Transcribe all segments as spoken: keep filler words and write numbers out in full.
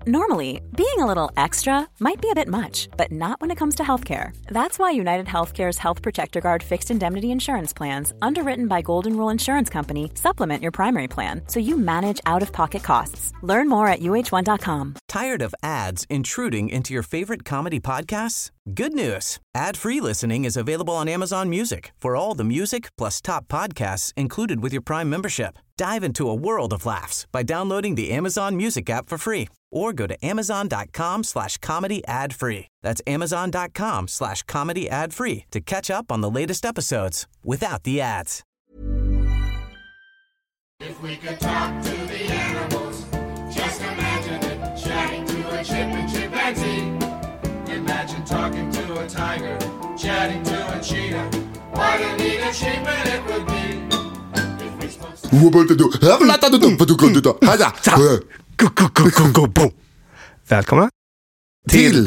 Normally, being a little extra might be a bit much, but not when it comes to healthcare. That's why United Healthcare's Health Protector Guard fixed indemnity insurance plans, underwritten by Golden Rule Insurance Company, supplement your primary plan so you manage out-of-pocket costs. Learn more at U H one dot com. Tired of ads intruding into your favorite comedy podcasts? Good news. Ad-free listening is available on Amazon Music for all the music plus top podcasts included with your Prime membership. Dive into a world of laughs by downloading the Amazon Music app for free or go to amazon.com slash comedy ad free. That's amazon.com slash comedy ad free to catch up on the latest episodes without the ads. If we could talk to the animals, just imagine it, chatting to a chip and chimpanzee. Imagine talking to a tiger, chatting to a cheetah. What a neat achievement it would be. Välkomna till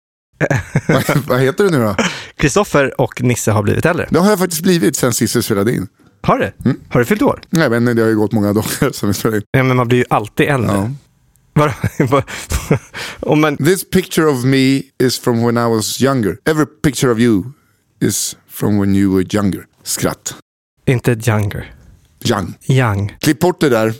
vad heter du nu då? Kristoffer och Nisse har blivit äldre. Det har jag faktiskt blivit sen sist jag spelade in. Har det? Mm. Har du fyllt år? Nej, men det har ju gått många dagar sen vi spelade in. Ja, men man blir ju alltid äldre. Ja. Var, var, om man... This picture of me is from when I was younger. Every picture of you is from when you were younger. Skratt. Inte younger. Young. Young. Klipp bort det där.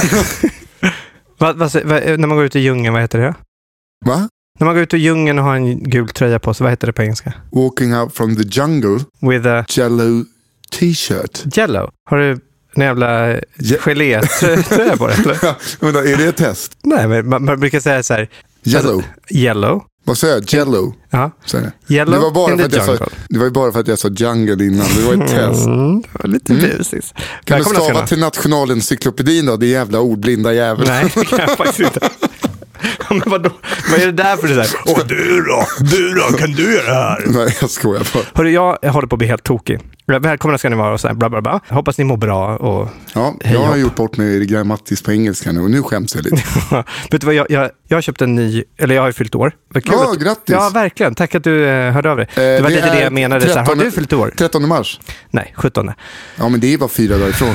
va, va, va, när man går ut i djungeln, vad heter det? Va? När man går ut i djungeln och har en gul tröja på sig, vad heter det på engelska? Walking out from the jungle with a yellow t-shirt. Yellow? Har du en jävla Ye- gelé-tröja på det? Eller? Ja, men då, är det ett test? Nej, men man, man brukar säga så här. Yellow. Alltså, yellow. Vad säger jag? Jello. Ja. Yellow det var bara för att jag sa, det var ju bara för att jag sa jungle innan. Det var ett test. Mm, det var lite mm. busis. Kan du stava till Nationalencyklopedin då? Det jävla ordblinda jävel. Nej, det kan jag faktiskt inte. Men vadå? Vad är det där för det där? Åh, du då? Du då? Kan du göra det här? Nej, jag skojar bara. Hörru, jag håller på att bli helt tokig. Välkomna ska ni vara och så här, bla bla bla. Hoppas ni mår bra och... Ja, jag har gjort bort mig i grammatis på engelska nu och nu skäms jag lite. Vet du vad, jag, jag, jag har köpt en ny, eller jag har ju fyllt år. Kul ja, att, grattis. Ja, verkgen. Tack att du eh, hörde av dig. Eh, det var det lite det jag menade. trettonde, så här, har du fyllt år? trettonde mars. Nej, sjuttonde. Ja, men det är bara fyra dagar ifrån.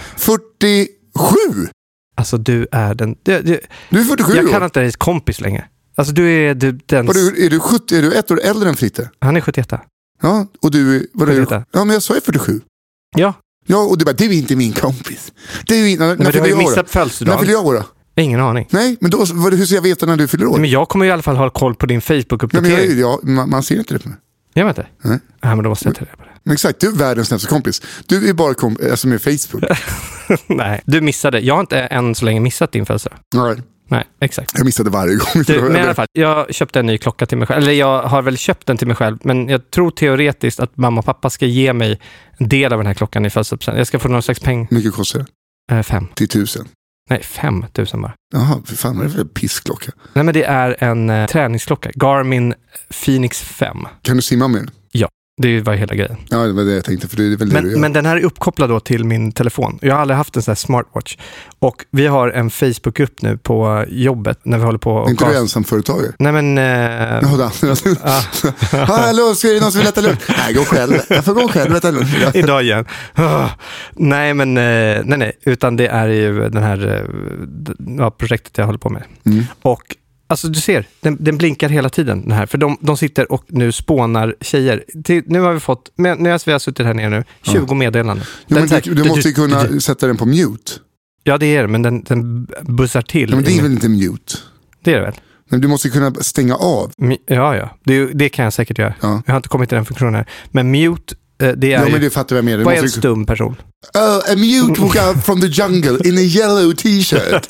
fyrtiosju! Alltså du är den... Du, du, du är fyrtiosju Jag år. kan inte ens kompis länge. Alltså du är du, den... Var du, är, du sjuttio, är du ett år äldre än Fritte? Han är sjuttioett. Ja, och du är... Vad är du? Ja, men jag sa ju fyrtiosju. Ja. Ja, och du bara, du är inte min kompis. Du är inte... Nej, men du har ju missat födelsedag. När fyller jag år då? Ingen aning. Nej, men då, hur ska jag veta när du fyller år? Men jag kommer ju i alla fall ha koll på din Facebook-uppdatering. Nej, men jag, jag, man, man ser inte det på mig. Jag vet inte. Nej. Ja, men då måste jag ta det på det. Men exakt, du är världens snällaste kompis. Du är bara kompis, alltså med Facebook. Nej, du missade. Jag har inte än så länge missat din födelsedag. Nej. Nej, exakt. Jag missade varje gång. Du, men i alla fall, jag köpte en ny klocka till mig själv. Eller jag har väl köpt den till mig själv. Men jag tror teoretiskt att mamma och pappa ska ge mig en del av den här klockan i födelsedagspresent. Jag ska få någon slags peng. Mycket kostar det? Eh, fem. Till tusen? Nej, fem tusen bara. Jaha, för fan, vad är det för pissklocka? Nej, men det är en eh, träningsklocka. Garmin Phoenix fem. Kan du simma med den? Ja. Det var hela grejen. Ja, det var det jag tänkte. För det är väl det men, men den här är uppkopplad då till min telefon. Jag har aldrig haft en sån här smartwatch. Och vi har en Facebookgrupp nu på jobbet när vi håller på... Inte du ensamföretagare? Nej, men... Eh... Ja, ah. Hallå, ska det någon som vill äta lunch? Nej, gå själv. Jag får gå själv och äta lunch. Idag igen. Oh. Nej, men... Eh, nej, nej. Utan det är ju den här ja, projektet jag håller på med. Mm. Och alltså du ser, den, den blinkar hela tiden den här. För de, de sitter och nu spånar tjejer. Till, nu har vi fått, nu har vi suttit här nere nu, tjugo ja. meddelanden. Jo, men du, du måste ju kunna du, du, sätta den på mute. Ja, det är det, men den, den bussar till. Ja, men det är väl inte mute? Det är det väl. Men du måste kunna stänga av. Ja, ja. Det, det kan jag säkert göra. Ja. Jag har inte kommit till den funktionen här. Men mute, det är ja, ju... men det fattar jag med. Vad är en stum person? Uh, a mute walk out from the jungle in a yellow t-shirt.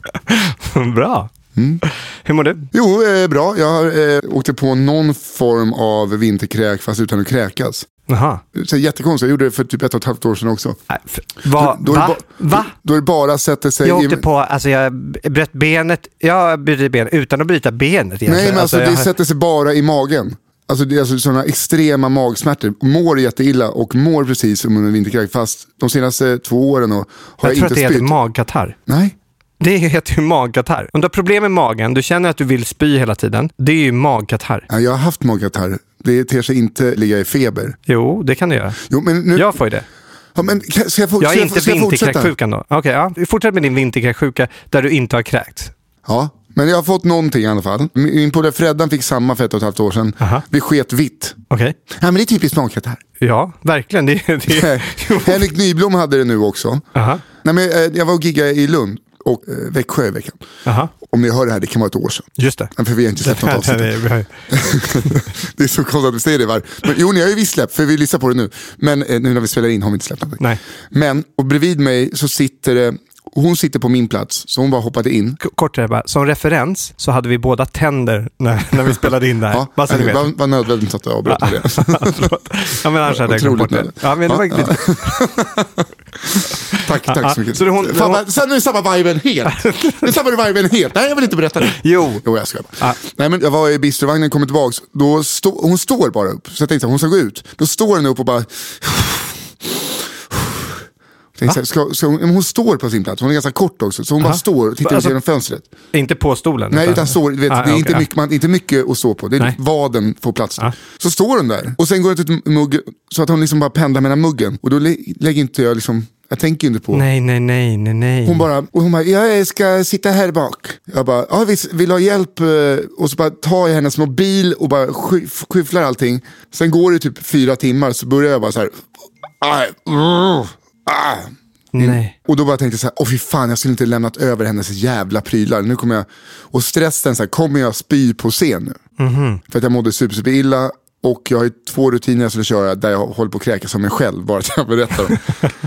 Bra. Mm. Hur mår du? Jo, eh, bra. Jag eh, åkte på någon form av vinterkräk fast utan att kräkas. Jaha. Så jättekonstigt. Jag gjorde det för typ ett och ett halvt år sedan också. Nej, för, va? Då, då va? Ba, va? Då, då är det bara att sätta sig... Jag åkte i, på, alltså jag bröt benet, jag bröt benet utan att bryta benet egentligen. Nej, men alltså, alltså det jag... sätter sig bara i magen. Alltså det är alltså sådana extrema magsmärtor. Mår jätteilla och mår precis som under vinterkräk. Fast de senaste två åren och har jag, jag inte spytt. Jag tror att det spytt. heter magkatarr. Nej. Det heter ju magkatarr. Om du har problem med magen, du känner att du vill spy hela tiden, det är ju magkatarr. Ja, jag har haft magkatarr. Det ter sig inte ligga i feber. Jo, det kan du göra. Jo, men nu... Jag får ju det. Ja, men ska jag, få, jag är ska inte jag, vinterkräksjukan då. Okej, okay, ja. Fortsätt med din vinterkräksjuka där du inte har kräkt. Ja, Men jag har fått någonting i alla fall. Min polare Freddan fick samma för ett och ett halvt år sedan. Aha. Vi sket vitt. Okej. Ja, men det är typiskt smakrätt här. Ja, verkligen. Det, det... Henrik Nyblom hade det nu också. Aha. Nej, men, eh, jag var och giggade i Lund och eh, Växjö i veckan. Aha. Om ni hör det här, det kan vara ett år sedan. Just det. För vi har inte släppt något avsnitt. Det är så konstigt att du säger det var. Men, jo, ni har ju visst släppt, för vi lyssnar på det nu. Men eh, nu när vi spelar in har vi inte släppt något. Nej. Men, och bredvid mig så sitter det... Hon sitter på min plats, så hon bara hoppade in. K- kort är det bara, som referens så hade vi båda tänder när, när vi spelade in där. Ja, bara så ni vet. var, var nödvändigt att jag avbröt med det. Ja, men annars hade jag glömt bort det. Ja, men det var inte... Tack, tack Ja, så mycket. så det hon- det Fan, hon- vad- sen är det samma viben helt. Nu är samma viben helt. Nej, jag vill inte berätta det. Jo. Jo, jag ska. Ja. Nej, men jag var i bistrovagnen, kommer tillbaks. Då stå, hon står bara upp. Så jag tänkte att hon ska gå ut. Då står hon upp och bara... Tänkte, så här, ska, ska hon, men hon står på sin plats, hon är ganska kort också. Så hon Aha. bara står och tittar Alltså- ut genom fönstret. Inte på stolen? Nej, utan står, du vet, Ah, det är okej, inte, ja. mycket, man, inte mycket att stå på. Det är Nej. vaden får plats. Ah. Så står hon där. Och sen går det till mugg, så att hon liksom bara pendlar mellan muggen. Och då lä- lägger inte jag liksom, jag tänker inte på. Nej, nej, nej, nej, nej. Hon bara, och hon bara, jag ska sitta här bak. Jag bara, ja, vi vill ha hjälp. Och så bara tar jag hennes mobil och bara skyf- skyfflar allting. Sen går det typ fyra timmar så börjar jag bara så här. Aj, uh, ah. Nej. Och då bara tänkte jag så här, åh fy fan, jag skulle inte lämnat över hennes jävla prylar. Nu kommer jag, och stressen så här, kommer jag spy på scen nu? Mm-hmm. För att jag mådde super, super illa. Och jag har ju två rutiner jag skulle köra där jag håller på att kräkas som mig själv, bara att jag berättar dem.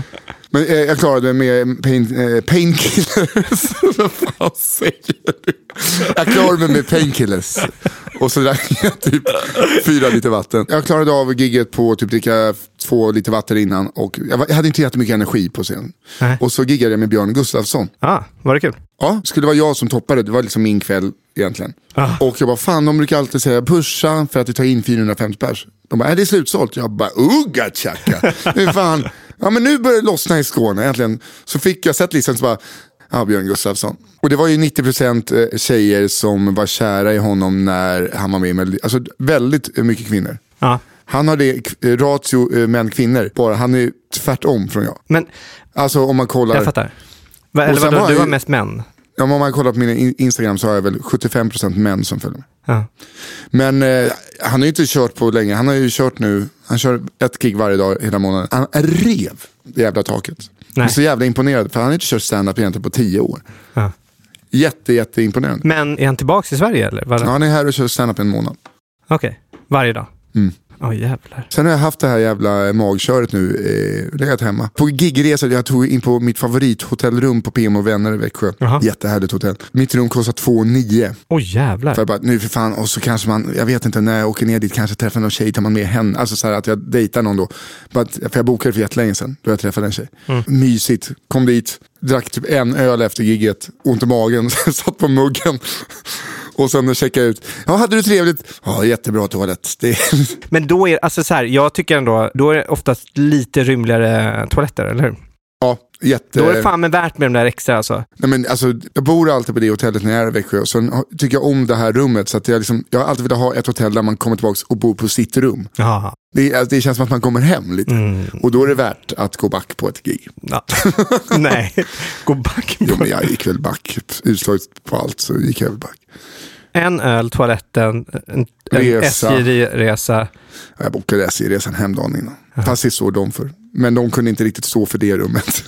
Men eh, jag klarade det med pain, eh, painkillers. Vad fan säger du? Jag klarade mig med painkillers. Och så drack jag typ fyra liter vatten. Jag klarade av gigget på typ dricka två liter vatten innan. Och jag, var, jag hade inte jättemycket energi på scen. Nej. Och så giggade jag med Björn Gustafsson. Ah, var det kul? Ja, skulle vara jag som toppade. Det var liksom min kväll egentligen. Ah. Och jag bara, fan, de brukar alltid säga pusha för att du tar in fyrahundrafemtio pers. De bara, är det slutsålt? Jag bara, ugga tjacka. Nu fan, ja men nu börjar det lossna i Skåne egentligen. Så fick jag sett listan så bara, ja, Björn Gustafsson. Och det var ju nittio procent tjejer som var kära i honom när han var med med, alltså väldigt mycket kvinnor. Ja. Han hade ratio män-kvinnor, bara han är tvärtom från jag. Men Alltså om man kollar. jag fattar. Va, eller sen vadå, var du ju- har mest män? Ja, om man kollar på min Instagram så har jag väl sjuttiofem procent män som följer mig. Ja. Men eh, han har ju inte kört på länge. Han har ju kört nu, han kör ett gig varje dag hela månaden. Han rev det jävla taket. Jag är så jävla imponerad, för han har inte kört stand-up egentligen på tio år. Ja. Jätte, jätte imponerande. Men är han tillbaka i Sverige eller? Var det... Ja, han är här och kör stand-up en månad. Okej, varje dag? Mm. Åh jävlar. Sen har jag haft det här jävla magköret nu, eh, legat hemma. På gigresor, jag tog in på mitt favorithotellrum på P M och Vänner i Växjö. Jaha. Jättehärligt hotell. Mitt rum kostar två nio. Åh jävlar. För jag bara, nu för fan, och så kanske man, jag vet inte, när jag åker ner dit kanske träffar någon tjej, tar man med henne. Alltså så här att jag dejtar någon då. Bara, för jag bokade för jättelänge sedan, då jag träffade en tjej. Mm. Mysigt, kom dit, drack typ en öl efter gigget, ont i magen, satt på muggen. Och sen checkade ut. Ja, hade du trevligt? Ja, jättebra toalett. Det... Men då är, alltså så här, jag tycker ändå, då är det oftast lite rymligare toaletter, eller hur? Ja, jätte... Då är det fan med värt med de där extra alltså. Nej, men alltså, jag bor alltid på det hotellet när jag är i Växjö. Och sen tycker jag om det här rummet. Så att jag, liksom, jag har alltid velat ha ett hotell där man kommer tillbaka och bor på sitt rum. Jaha. Det, alltså, det känns som att man kommer hem lite. Mm. Och då är det värt att gå back på ett gig. Ja. Nej, gå back. Jo, men jag gick väl back. Utslaget på allt så gick jag väl back. En öl, toaletten, en, en Resa. S J-resa. Jag bokade S J-resan hem dagen innan. Fast det såg de för. Men de kunde inte riktigt stå för det rummet.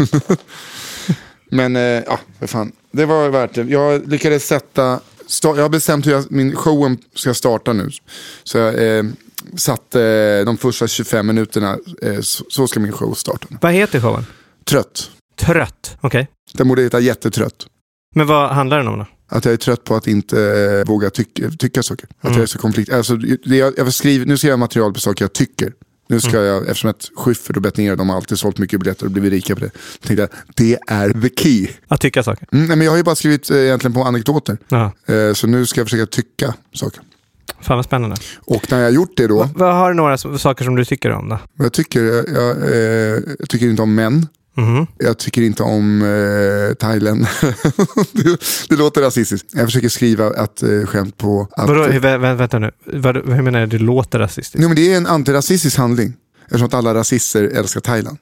Men eh, ja, för fan. Det var värt det. Jag lyckades sätta... Sta- jag har bestämt hur jag, min showen ska starta nu. Så jag eh, satte eh, de första tjugofem minuterna. Eh, så, så ska min show starta. Vad heter showen? Trött. Trött, okej. Okay. Den borde heta jättetrött. Men vad handlar den om då? Att jag är trött på att inte eh, våga tycka, tycka saker. Att Mm. jag är så konflikt. Alltså, det jag, jag skriver, nu skriver jag material på saker jag tycker. Nu ska Mm. jag, eftersom att Schyffert och Betnér, de har alltid sålt mycket biljetter och blivit rika på det. Jag tänkte jag, det är the key. Att tycka saker? Mm, nej, men jag har ju bara skrivit eh, egentligen på anekdoter. Ja. Eh, så nu ska jag försöka tycka saker. Fan vad spännande. Och när jag har gjort det då. Va, vad har du några s- saker som du tycker om då? Jag tycker, jag, jag, eh, jag tycker inte om män. Mhm. Jag tycker inte om eh, Thailand. det, det låter rasistiskt. Jag försöker skriva ett eh, skämt på att... Vadå, hur, vä, vä, vänta nu. Vad, hur menar du, det låter rasistiskt? Nej, men det är en antirasistisk handling. Eftersom att alla rasister älskar Thailand.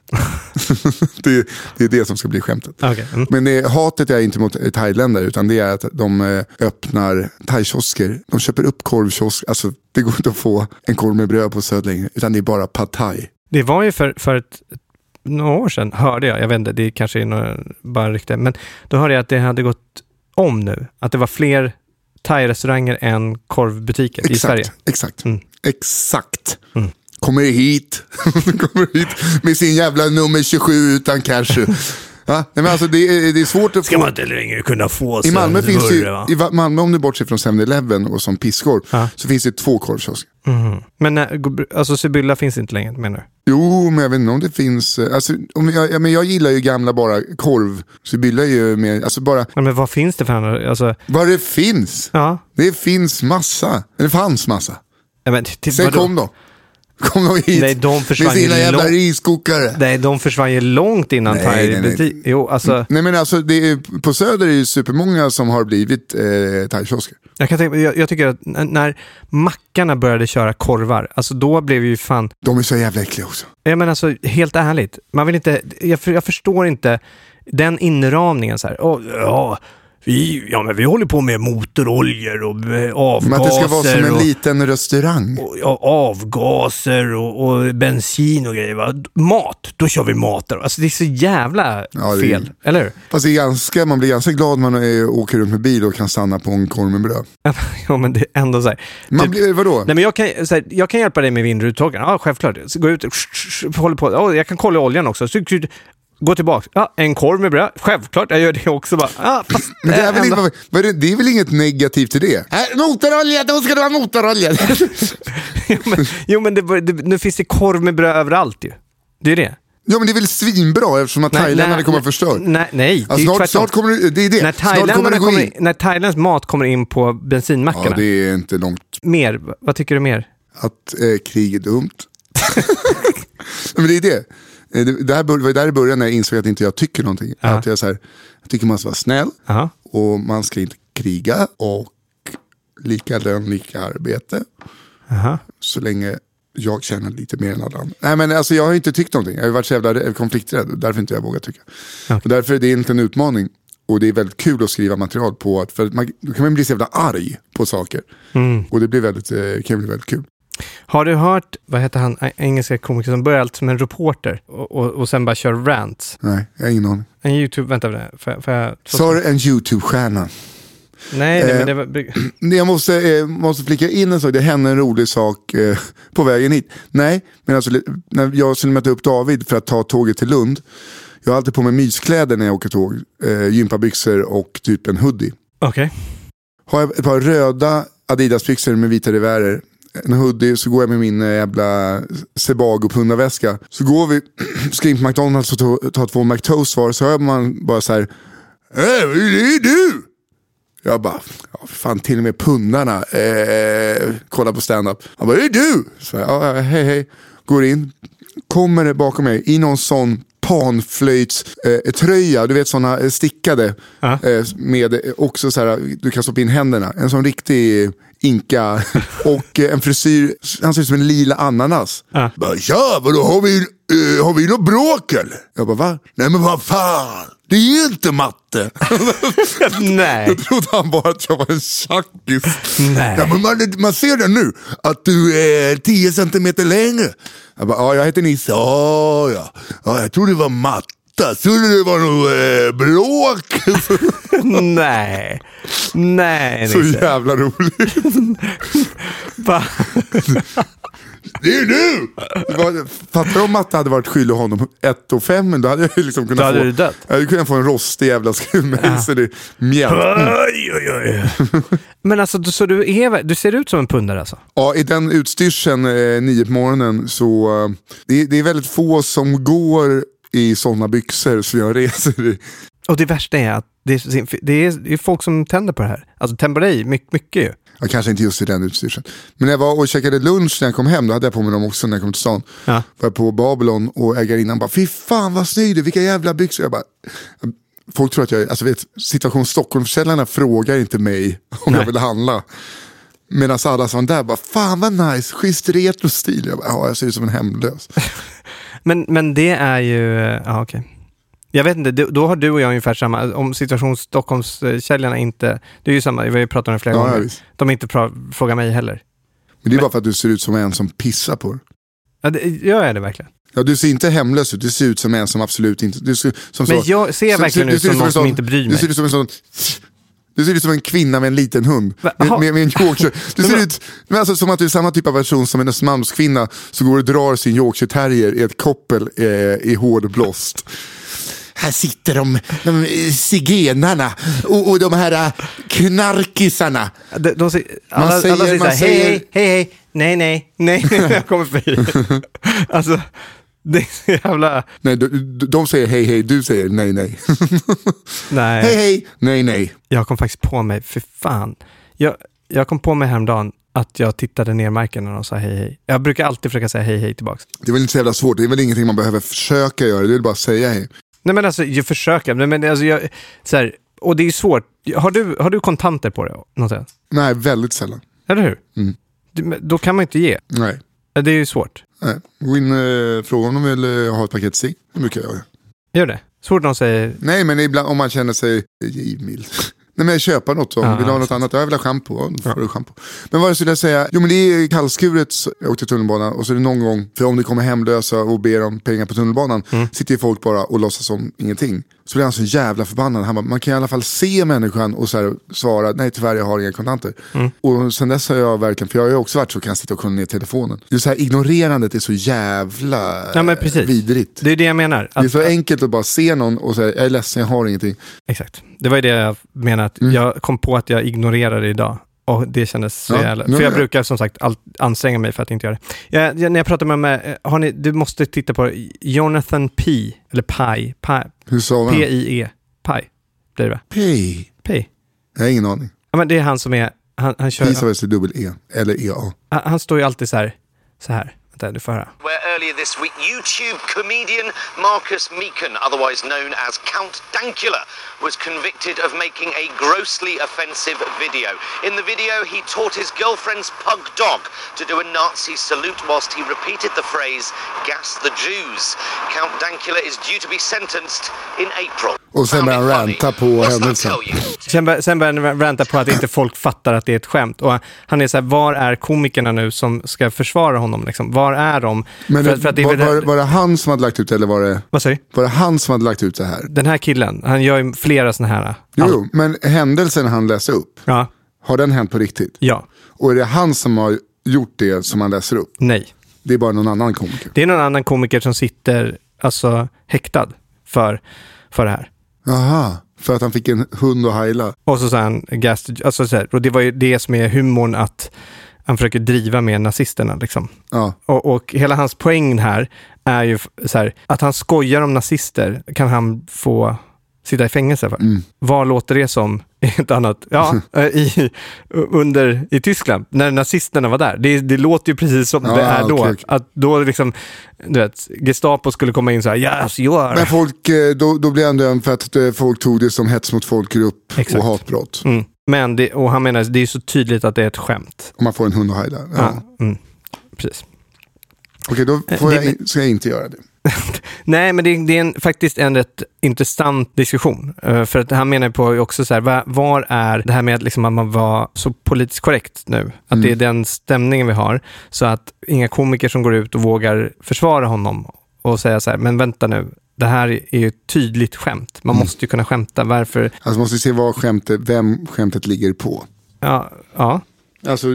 det, det är det som ska bli skämtet. Okay. Mm. Men det, hatet är inte mot thailändare, utan det är att de eh, öppnar thai-kiosker. De köper upp korvkiosk. Alltså det går inte att få en korv med bröd på Söd längre, utan det är bara pad thai. Det var ju för, för ett, några år sedan, hörde jag, jag vet inte, det kanske är några, bara rykte, men då hörde jag att det hade gått om nu. Att det var fler thai-restauranger än korvbutiker Exakt, i Sverige. Exakt, mm. exakt. Mm. Kommer hit. Kommer hit med sin jävla nummer tjugosju utan cashew. Ja, nej, men alltså det är, det är svårt att Ska få... man inte längre kunna få I Malmö sig finns det ju, burre, i Malmö, om du bortser från seven eleven och som piskor, ja. så finns det två korvkiosker. Mm. Men alltså Sibylla finns inte längre, menar du? Jo, men jag vet inte om det finns... Alltså, om jag, ja, men jag gillar ju gamla bara korv. Sibylla är ju mer... Alltså bara... Ja, men vad finns det för andra? Alltså... Vad det finns? Ja. Det finns massa. Det fanns massa. Ja, men till, Sen vadå? kom då. Kom då hit. Nej, de försvann med sina ju jävla lång... riskokare. Nej, de försvann ju långt innan Nej, nej, nej. thai-butik. Jo, alltså... Nej, men alltså det är, på Söder är det ju supermånga som har blivit eh, thai-kiosker. Jag, kan tänka, jag, jag tycker att n- när mackarna började köra korvar, alltså då blev ju fan... De är så jävla äckliga också. Ja, men alltså, helt ärligt. Man vill inte... Jag, för, jag förstår inte den inramningen så här. Oh, ja, vi, ja, men vi håller på med motoroljor och med avgaser. Men att det ska vara som en och, liten restaurang. och, ja, avgaser och, och bensin och grejer. Va? Mat, då kör vi mat där. Alltså det är så jävla Ja, det är- fel, eller hur? Fast det är ganska, man blir ganska glad när man är, åker runt med bil och kan stanna på en korv med bröd. Ja, men det är ändå så här. Man Typ- blir, vadå? Nej, men jag kan, så här, jag kan hjälpa dig med vindrutetorkaren. Ja, självklart. Så gå ut, håller på. Ja, jag kan kolla oljan också. Så, gå tillbaka. Ja, en korv med bröd. Självklart, jag gör det också. Bara, ja, fast, Men det är, väl ändå... inte, vad är det, det är väl inget negativt till det? Äh, motorolja, då ska det vara motorolja. jo, men, jo, men det, det, nu finns det korv med bröd överallt ju. Det är det. Ja, men det är väl svinbra eftersom att thailändare kommer att förstöra. Nej, nej. Alltså, snart, snart kommer det, det är det. När Snart kommer det Thailand gå kommer, in. när Thailands mat kommer in på bensinmackarna. Ja, det är inte långt. Mer, vad tycker du mer? Att eh, krig är dumt. Men det är det. Eh, Det där bör- var där i början när jag insåg att inte jag tycker någonting. Ja. Att jag, så här, jag tycker man ska vara snäll. Aha. Och man ska inte kriga. Och lika lön, lika arbete. Aha. Så länge jag känner lite mer än alla andra. Nej, men alltså jag har inte tyckt någonting. Jag har varit så jävla konflikträdd. Därför inte jag vågar tycka. Okay. Och därför är det inte en utmaning. Och det är väldigt kul att skriva material på. Att, för man, då kan man bli så jävla arg på saker. Mm. Och det blir väldigt, eh, kan bli väldigt kul. Har du hört, vad heter han, engelska komiker som börjar allt som en reporter och, och, och sen bara kör rants? Nej, jag har ingen aning. En YouTube, vänta, får, får jag... Så är det en YouTube-stjärna. Nej, nej, Eh, men det var... Jag måste, eh, måste flika in en sak. Det hände en rolig sak eh, på vägen hit. Nej, men alltså när jag skulle möta upp David för att ta tåget till Lund. Jag har alltid på mig myskläder när jag åker tåg. Eh, gympabyxor och typ en hoodie. Okej. Okay. Har jag ett par röda Adidas-byxor med vita revärer, en hoodie, så går jag med min eh, jävla Sebago pundaväska. Så går vi, ska in på McDonalds och ta, ta två McToast var. Så hör man bara så här: äh, vad är det du? Jag bara, ja, fan, till och med pundarna eh, kollar på stand-up. Jag bara, är det du? Så jag, ja, hej hej. Går in, kommer det bakom mig i någon sån panflöjts eh, tröja, du vet såna stickade Ja. eh, med också så här, du kan stoppa in händerna, en sån riktig inka och eh, en frisyr, han ser ut som en lila ananas. Ja. Bara, ja, vadå, har vi, eh, har vi något bråk eller? Jag bara, va? Nej men vad fan, det är inte matte. Nej. Jag trodde han bara att jag var en tjackis. Nej. Ja, men man, man ser det nu, att du är tio centimeter längre. Jag bara, ja, jag heter Nisse. Ja, ja. Ja, jag trodde det var matta. Trodde det var något eh, bråk. Nej. Nej, Så Nisse. jävla roligt. Va? Det är du! Det var, fattar om matta hade varit skyldig honom ett och fem, men då hade jag liksom kunnat Då hade få... du dött. Jag hade kunnat få en rostig jävla skruvmejsel i mjölk. Oj, oj, oj. Men alltså, du- så du, är, du ser ut som en pundare alltså? Ja, i den utstyrseln eh, nio på morgonen så eh, det, är- det är väldigt få som går i sådana byxor så jag reser i. Och det värsta är att det är, det är, det är folk som tänder på det här. Alltså temporari, mycket, mycket ju. Ja, kanske inte just i den utstyrseln. Men när jag var och käkade lunch när jag kom hem, då hade jag på mig dem också när jag kom till stan. Ja. Var jag på Babylon och ägarinnan bara, fy fan vad snygg du, vilka jävla byxor. Jag bara, folk tror att jag, alltså vet, situation Stockholmsförsäljarna frågar inte mig om Nej. jag vill handla. Medan alla som där bara, fan vad nice, schysst retro-stil. Jag bara, ja, jag ser ut som en hemlös. men, men det är ju, ja okej. Okay. Jag vet inte, då har du och jag ungefär samma, om situation Stockholmskällarna inte, det är ju samma, vi har ju pratat om det flera ja, gånger, de inte pra- frågar mig heller. Men det är men, bara för att du ser ut som en som pissar på det. Ja, det, gör jag det verkligen? Ja, du ser inte hemlös ut, du ser ut som en som absolut inte... Du ser, som men så, jag ser verkligen ut som, som någon som inte bryr mig. Du ser ut som en sån... Du ser ut som en kvinna med en liten hund. Med, med, med en Yorkshire. Du ser ut men alltså, som att du är samma typ av person som en Östermalmskvinna som går och drar sin Yorkshire terrier i ett koppel eh, i hård blåst. Här sitter de, de zigenarna och, och de här knarkisarna. De, de, de, alla, man säger, alla säger, man så här, säger hej, hej, hej, nej, nej, nej, jag kommer förbi. Alltså, det är så jävla... Nej, de, de säger hej, hej, du säger nej, nej. Nej. Hej, hej, nej, nej. Jag kom faktiskt på mig, för fan. Jag, jag kom på mig häromdagen att jag tittade ner marken när de sa hej, hej. Jag brukar alltid försöka säga hej, hej tillbaka. Det är väl inte så jävla svårt, det är väl ingenting man behöver försöka göra, det är bara att säga hej. Nej men alltså, jag försöker. Men alltså, jag, så här, och det är svårt. Har du, har du kontanter på det? Någonstans? Nej, väldigt sällan. Eller hur? Mm. Du, då kan man inte ge. Nej. Det är ju svårt. Nej. Gå in och äh, fråga om de vill äh, ha ett paket cigg. Hur mycket jag gör det. Gör det? Svårt de säger... Nej, men ibland om man känner sig givmild. Nej, men jag köper något som, ah, vill ha något annat. Jag vill ha shampoo, då får du shampoo. Men vad skulle jag säga? Jo, men det är kallskuret. Jag åkte tunnelbanan och så är det någon gång, för om det kommer hemlösa och ber om pengar på tunnelbanan, mm. sitter ju folk bara och låtsas som ingenting. Så blir han så jävla förbannad. Han bara, man kan i alla fall se människan och så här svara, nej tyvärr jag har inga kontanter. Mm. Och sen dess har jag verkligen, för jag har ju också varit så kan jag sitta och kolla ner telefonen. Det är så här, ignorerandet är så jävla ja, men precis. vidrigt. Det är det jag menar. Att, det är så enkelt att bara se någon och säga, jag är ledsen, jag har ingenting. Exakt. Det var ju det jag menade, att mm. jag kom på att jag ignorerar det idag. Och det kändes så ja, jävla... För jag ja. brukar som sagt all, anstränga mig för att inte göra det. Jag, jag, när jag pratar med mig, har ni, du måste titta på Jonathan P. Eller Pi. Pi. Hur sa P I E. Pi. Blir det va? P. P. Jag har ingen aning. Ja, men det är han som är... Han, han kör... P som är dubbel E. Eller E A. Han, han står ju alltid så här... Så här. Vänta, du får höra. Where earlier this week, YouTube comedian Marcus Meekan, otherwise known as Count Dankula, was convicted of making a grossly offensive video. In the video, he taught his girlfriend's pug dog to do a Nazi salute whilst he repeated the phrase, gas the Jews. Count Dankula is due to be sentenced in April. Och sen börjar han ranta på händelsen. Sen, bör, sen börjar han ranta på att inte folk fattar att det är ett skämt. Och han är så här, var är komikerna nu som ska försvara honom? Liksom? Var är de? Men för, för att det var, är väl... var, var det han som hade lagt ut eller var det... Vad säger du? Var det han som hade lagt ut det här? Den här killen, han gör ju flera såna här... Jo, jo, men händelsen han läser upp, ja. har den hänt på riktigt? Ja. Och är det han som har gjort det som han läser upp? Nej. Det är bara någon annan komiker? Det är någon annan komiker som sitter alltså häktad för, för det här. Aha, för att han fick en hund och hajla. Och så sa han gas, alltså så här, och det var ju det som är humorn, att han försöker driva med nazisterna liksom. Ja. Och, och hela hans poäng här är ju så här, att han skojar om nazister kan han få sitta i fängelse för. Mm. Vad låter det som ett annat? Ja, i, under, i Tyskland, när nazisterna var där. Det, det låter ju precis som ja, det är då. Okay. Att då liksom, du vet, Gestapo skulle komma in så här, yes, you are. Men folk, då, då blir han dömd för att folk tog det som hets mot folkgrupp. Exakt. Och hatbrott. Mm. Men det, och han menar, det är så tydligt att det är ett skämt. Om man får en hund och hajla. Ja. Ja, mm, precis. Okej, då får det, jag, ska jag inte göra det. Nej, men det, det är en, faktiskt en rätt intressant diskussion. Uh, för att han menar på också så här, var, var är det här med liksom att man var så politiskt korrekt nu? Att mm. det är den stämningen vi har. Så att inga komiker som går ut och vågar försvara honom och säga så här, men vänta nu, det här är ju ett tydligt skämt. Man mm. måste ju kunna skämta. Varför? Alltså man måste se vad skämtet, vem skämtet ligger på. Ja, ja. Alltså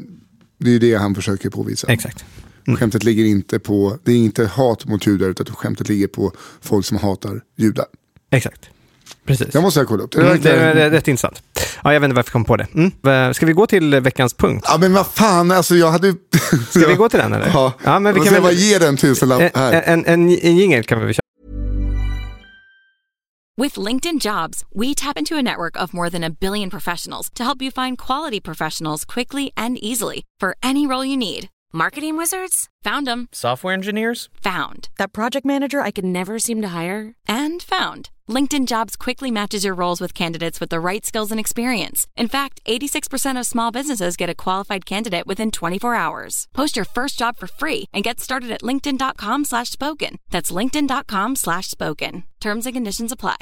det är ju det han försöker påvisa. Exakt. Mm. Skämtet ligger inte på, det är inte hat mot judar, utan skämtet ligger på folk som hatar judar. Exakt. Precis. Jag måste ha kolla upp. Det är, mm, det är, det är rätt intressant. Ja, jag vet inte varför jag kom på det. Mm. Ska vi gå till veckans punkt? Ja, men vad fan, alltså jag hade... Ska vi gå till den eller? Ja, ja men vi kan väl... jag bara ge den tusenlapp här. En, en, en, en jingle kan vi väl köra. With LinkedIn Jobs, we tap into a network of more than a billion professionals to help you find quality professionals quickly and easily for any role you need. Marketing wizards? Found them. Software engineers? Found. That project manager I could never seem to hire? And found. LinkedIn Jobs quickly matches your roles with candidates with the right skills and experience. In fact, eighty-six percent of small businesses get a qualified candidate within twenty-four hours. Post your first job for free and get started at linkedin.com slash spoken. That's linkedin.com slash spoken. Terms and conditions apply.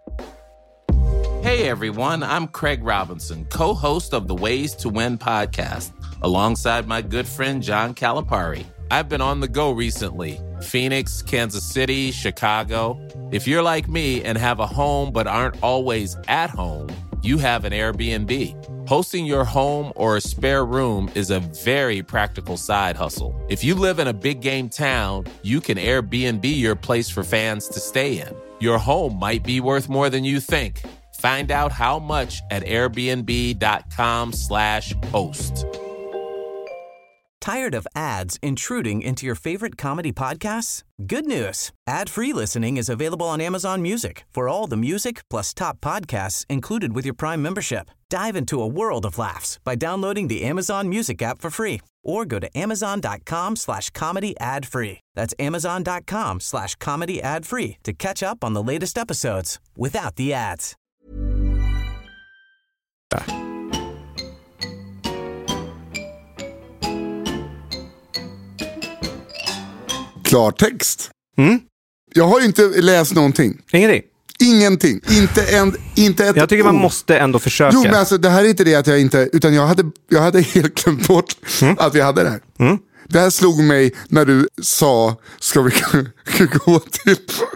Hey everyone, I'm Craig Robinson, co-host of the Ways to Win podcast, alongside my good friend John Calipari. I've been on the go recently. Phoenix, Kansas City, Chicago. If you're like me and have a home but aren't always at home, you have an Airbnb. Hosting your home or a spare room is a very practical side hustle. If you live in a big game town, you can Airbnb your place for fans to stay in. Your home might be worth more than you think. Find out how much at airbnb.com slash host. Tired of ads intruding into your favorite comedy podcasts? Good news. Ad-free listening is available on Amazon Music for all the music plus top podcasts included with your Prime membership. Dive into a world of laughs by downloading the Amazon Music app for free or go to amazon.com slash comedy ad free. That's amazon.com slash comedy ad free to catch up on the latest episodes without the ads. Klartext. Mm? Jag har ju inte läst någonting. Ingenting? Ingenting. Inte, en, inte ett Jag tycker man ord. måste ändå försöka. Jo, men alltså, det här är inte det att jag inte... Utan jag hade, jag hade helt glömt bort mm. att vi hade det här. Mm. Det här slog mig när du sa, ska vi gå till...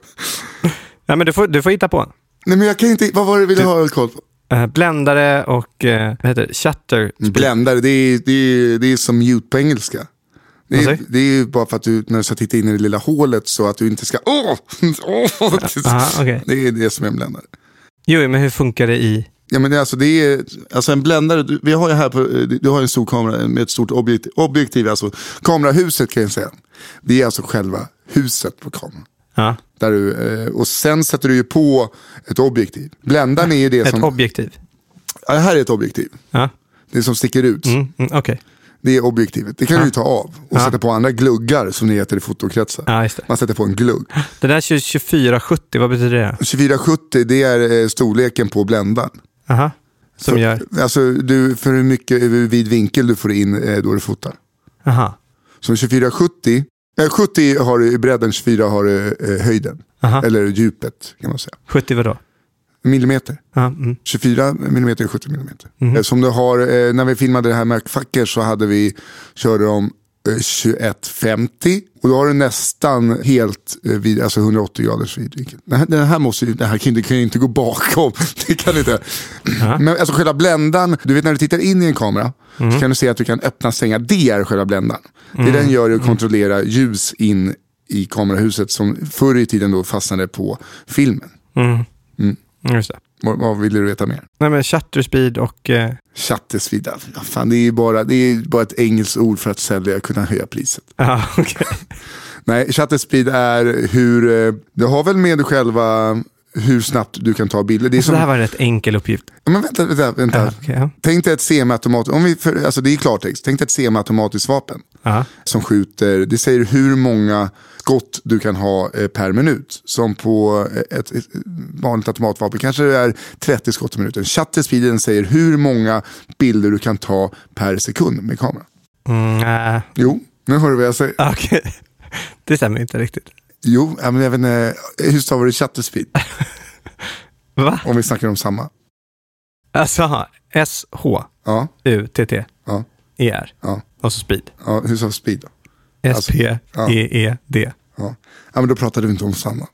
Ja, men du får, du får hitta på. Nej, men jag kan inte... Vad var det vi ville ha koll på? Uh, bländare och uh, vad heter det? Shutter. Bländare, det är, det, är, det är som mute på engelska. Det är, det är ju bara för att du, när du ska titta in i det lilla hålet så att du inte ska... Åh! Åh! Aha, okay. Det är det som är en bländare. Jo, men hur funkar det i... Ja, men det, alltså, det är alltså en bländare. Vi har ju här på, du har en stor kamera med ett stort objektiv, objektiv alltså kamerahuset kan jag säga. Det är alltså själva huset på kameran. Ja. Där du, och sen sätter du ju på ett objektiv. Bländaren är ju det ett som... Ett objektiv? Ja, det här är ett objektiv. Ja. Det som sticker ut. Mm, mm, okej. Okay. Det är objektivet. Det kan ja. du ju ta av och ja. sätta på andra gluggar som det heter i fotokretsar. Ja, just det. Man sätter på en glugg. Det där tjugofyra sjuttio, vad betyder det? tjugofyra sjuttio, det är storleken på bländaren. Aha. Som för, gör? Alltså du, för hur mycket vid vinkel du får in då du fotar. Aha. Så tjugofyra sjuttio, äh, sjuttio har du i bredden, tjugofyra har du eh, höjden. Aha. Eller djupet kan man säga. sjuttio vadå? Millimeter. Ah, mm. tjugofyra millimeter, sjuttio millimeter. Mm. Som du har, eh, när vi filmade det här med Facker så hade vi, körde de eh, tjugoett femtio. Och då har du nästan helt eh, vid, alltså hundraåttio graders vidvinkel. Den här, den här måste ju, det här kan, det kan ju inte gå bakom. Det kan inte. Mm. Men alltså själva bländan, du vet när du tittar in i en kamera mm. så kan du se att du kan öppna stänga. Det är själva bländan. Mm. Det den gör är att kontrollera ljus in i kamerahuset som förr i tiden då fastnade på filmen. Mm. Mm. Just det. Vad, vad vill du veta mer? Nej, men shutter speed och... Eh... Shutter speed, ja, fan, det är bara, det är bara ett engelskt ord för att sälja, kunna höja priset. Ja, okej. Okay. Nej, shutter speed är hur... Det har väl med själva hur snabbt du kan ta bilder. Det, är alltså, som... det här var en rätt enkel uppgift. Ja, men vänta, vänta. vänta. Ja, okay, ja. Tänk dig ett semiautomat... Om vi för, alltså det är klartext. Tänk dig ett semiautomatiskt vapen. Aha. Som skjuter... Det säger hur många skott du kan ha eh, per minut. Som på ett, ett vanligt automatvapen kanske det är trettio skott i minuten. Shutter speeden säger hur många bilder du kan ta per sekund med kameran. Mm, äh. Jo, nu hör du vad jag säger. Okej, okay. Det stämmer inte riktigt. Jo, men jag vet inte, hur stavar du shutter speed? Va? Om vi snackar om samma. Alltså, S H U T T E R Ja. Och så speed. Ja, hur sa speed då? S P E E D Ja. Ja, men då pratade vi inte om samma.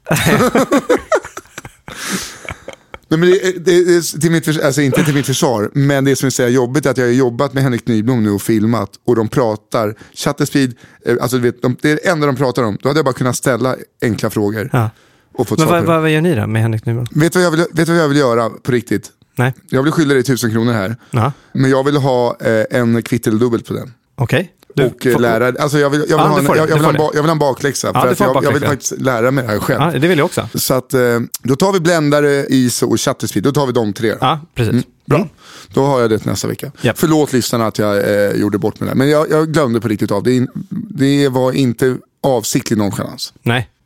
Nej, men det, det, det, till mitt försvar, alltså inte till mitt försvar, men det som jag säger jobbigt är att jag har jobbat med Henrik Nyblom nu och filmat och de pratar shutter speed, alltså du vet, de, det är det enda de pratar om. Då hade jag bara kunnat ställa enkla frågor. Ja. Och fått men vad, vad, vad gör ni då med Henrik Nyblom? Vet du vad jag vill, vet vad jag vill göra på riktigt? Nej. Jag vill skylla dig tusen kronor här. Ja. Men jag vill ha eh, en kvitt eller dubbelt på den. Okej. Okay. Du, och får, lära, alltså jag vill, jag vill, ja, ha, en, jag, jag vill, ha, en, ba, jag vill ha en bakläxa. Ja, för att jag, bakläxa. jag vill faktiskt lära mig det här själv. Ja, det vill jag också. Så att, då tar vi bländare, I S O och shutter speed. Då tar vi de tre. Ja, precis. Mm, bra. Mm. Då har jag det nästa vecka. Yep. Förlåt lyssnarna att jag eh, gjorde bort med det. Men jag, jag glömde på riktigt av. Det, det var inte avsiktlig nonchalans. Nej.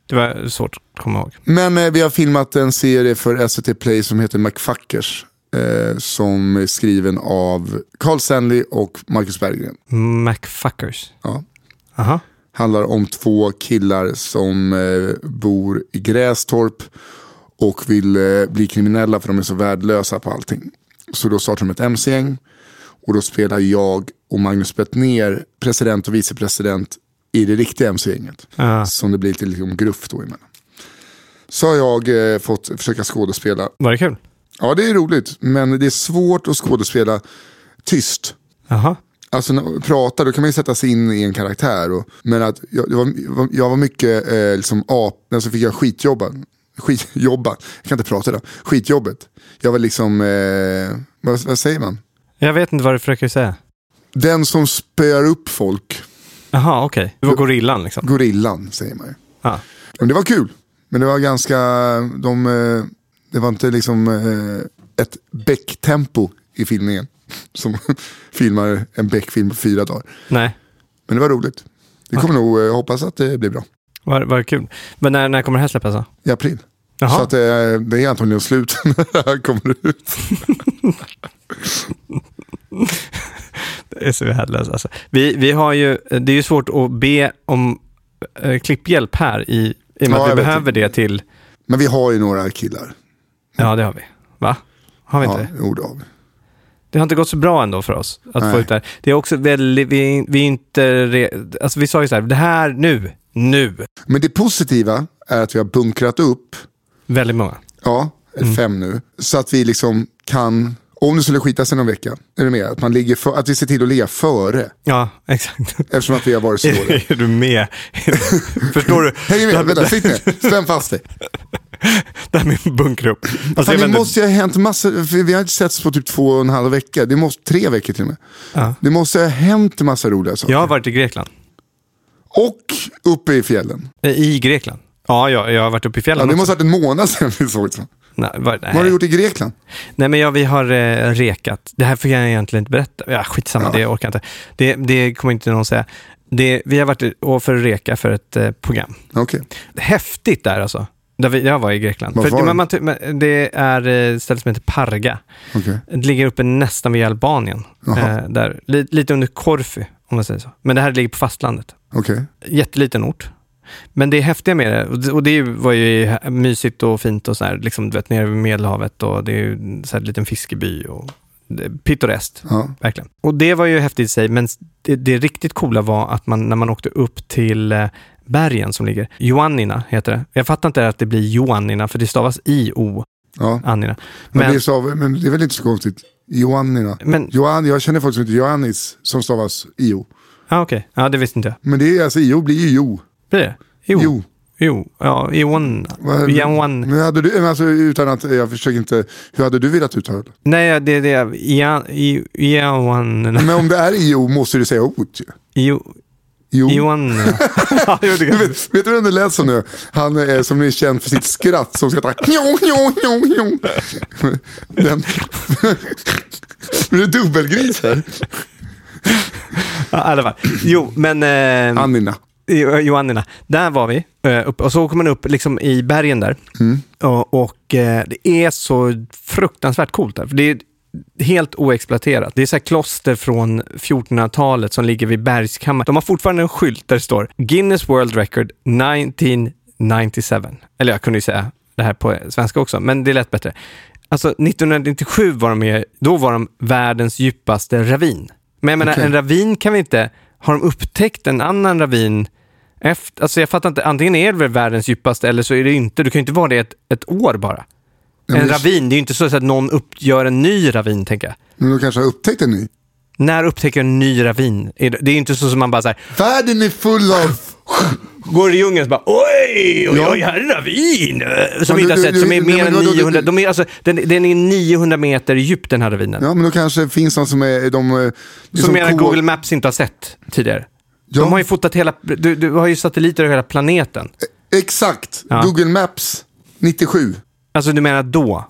Det var svårt att komma ihåg. Men eh, vi har filmat en serie för S V T Play som heter McFuckers. Eh, som är skriven av Carl Stanley och Marcus Berggren. McFuckers? Ja. Aha. Handlar om två killar som eh, bor i Grästorp och vill eh, bli kriminella för de är så värdelösa på allting. Så då startar de ett M C-gäng och då spelar jag och Magnus Bettner president och vicepresident i det riktiga M C-gänget. Ah. Som det blir lite liksom gruff då emellan. Så har jag eh, fått försöka skådespela. Var det kul? Ja, det är roligt, men det är svårt att skådespela tyst. Jaha. Alltså när man pratar, då kan man ju sätta sig in i en karaktär. Och, men att jag, jag, var, jag var mycket eh, liksom ap, när så fick jag skitjobban. Skitjobba, jag kan inte prata idag. Skitjobbet. Jag var liksom, eh, vad, vad säger man? Jag vet inte vad du försöker säga. Den som spöar upp folk. Jaha, okej. Okay. Du var gorillan liksom. Gorillan, säger man ju. Ah. Men det var kul. Men det var ganska, de, eh, det var inte liksom eh, ett Beck-tempo i filmningen. Som filmar en Beck-film på fyra dagar. Nej. Men det var roligt. Det kommer nog, jag hoppas att det blir bra. Var, var det kul. Men när, när kommer det här släppas då? I april. Jaha. Så att det, det är antagligen slut när det här kommer ut. Det är så värdelöst alltså. Vi, vi har ju, det är ju svårt att be om äh, klipphjälp här i, i och med Ja, att vi jag behöver vet. det till... Men vi har ju några killar. Ja, det har vi. Va? Har vi inte Ja, det? jo, det har vi. Det har inte gått så bra ändå för oss att Nej. få ut det här. Det är också väldigt, vi, vi är inte, re, alltså vi sa ju så här, det här nu, nu. Men det positiva är att vi har bunkrat upp, Väldigt många. ja, mm. fem nu. Så att vi liksom kan, om det skulle skita sig någon vecka, är det med? Att, man ligger för, att vi ser till att ligga före. Ja, exakt. Eftersom att vi har varit så dåliga. Är du med? Förstår du? Häng med, vänta, sitt med. Spänn fast dig. Det här med bunkra upp. Alltså, Fan, det inte... måste ju ha hänt massor, för vi har inte setts på typ två och en halv vecka. Det måste, tre veckor till och med. Ja. Det måste ha hänt en massa roliga saker. Jag har varit i Grekland. Och uppe i fjällen. I Grekland? Ja, jag, jag har varit uppe i fjällen Ja, det också. måste ha varit en månad sedan vi såg det. Nej, var, nej. Vad har du gjort i Grekland? Nej, men ja, vi har eh, rekat. Det här får jag egentligen inte berätta. Ja, skitsamma, Ja. det orkar jag inte. Det, det kommer inte någon säga. Det, vi har varit och för att reka för ett eh, program. Okej. Häftigt där alltså. Där vi, jag var i Grekland. Var För, var det, det? man, man, det är ett ställe som heter Parga. Okej. Det ligger uppe nästan vid Albanien. Jaha. Eh, där, li, lite under Korfu, om man säger så. Men det här ligger på fastlandet. Okej. Jätteliten ort. Men det är häftiga med det. Och det, och det var ju mysigt och fint och så här, liksom, du vet, nere vid Medelhavet. Och det är ju så här en liten fiskeby och pittoreskt, Ja. verkligen. Och det var ju häftigt i sig, men det, det riktigt coola var att man, när man åkte upp till eh, bergen som ligger, Ioannina heter det. Jag fattar inte att det blir Ioannina, för det stavas I O Ja. Annina. Men, Men, det är så, men det är väl inte så konstigt. Joannina. men Johan, jag känner folk som heter Johannis som stavas I O. ah, okej. Okay. Ja, det visste inte jag. Men det är alltså I O blir ju Jo. Blir det? Jo. Jo. Jo. Ja, Ioanna. Vad- Ioanna. Men hade du, men alltså, utan att jag försöker inte, hur hade du velat uttala det? Nej, det det är Ioanna. Men om det är I O måste du säga ot ju. Jo. Jo. Ioanna. Ja, jo, det kan- vet, vet du vem det lät som nu? Han är som är känd för sitt skratt som skrattar. Jo, jo, jo, jo. Den. Det är dubbelgris här. Ja, i alla fall. Jo, men... Eh, Annina. Joannina. Där var vi. Eh, upp, och så kommer man upp liksom i bergen där. Mm. Och, och eh, det är så fruktansvärt coolt där. För det är helt oexploaterat. Det är så här kloster från fjortonhundratalet som ligger vid bergskammaren. De har fortfarande en skylt där det står Guinness World Record nittonhundranittiosju. Eller jag kunde ju säga det här på svenska också, men det lät bättre. Alltså nittonhundranittiosju var de med, då var de världens djupaste ravin. Men jag menar, Okej. en ravin kan vi inte... Har de upptäckt en annan ravin efter... Alltså jag fattar inte, antingen är det väl världens djupaste eller så är det inte. Du kan ju inte vara det ett, ett år bara. Ja, En men- ravin, det är ju inte så att någon uppgör en ny ravin, tänker jag. Men du kanske har upptäckt en ny. När upptäcker en ny ravin? Är det, det är ju inte så som man bara så här, Världen är full av... går i djungeln och bara oj, oj, Ja. oj, här är en ravin. Som Men vi inte har du- sett, du- som är du- mer men än vadå, du- niohundra. De är, alltså, den, den är niohundra meter djup, den här ravinen. Ja, men då kanske finns någon som är... De, det är som menar ko- Google Maps inte har sett tidigare. Ja. De har ju fotat hela, du, du har ju satelliter över hela planeten. Exakt. Ja. Google Maps nittiosju. Alltså du menar då?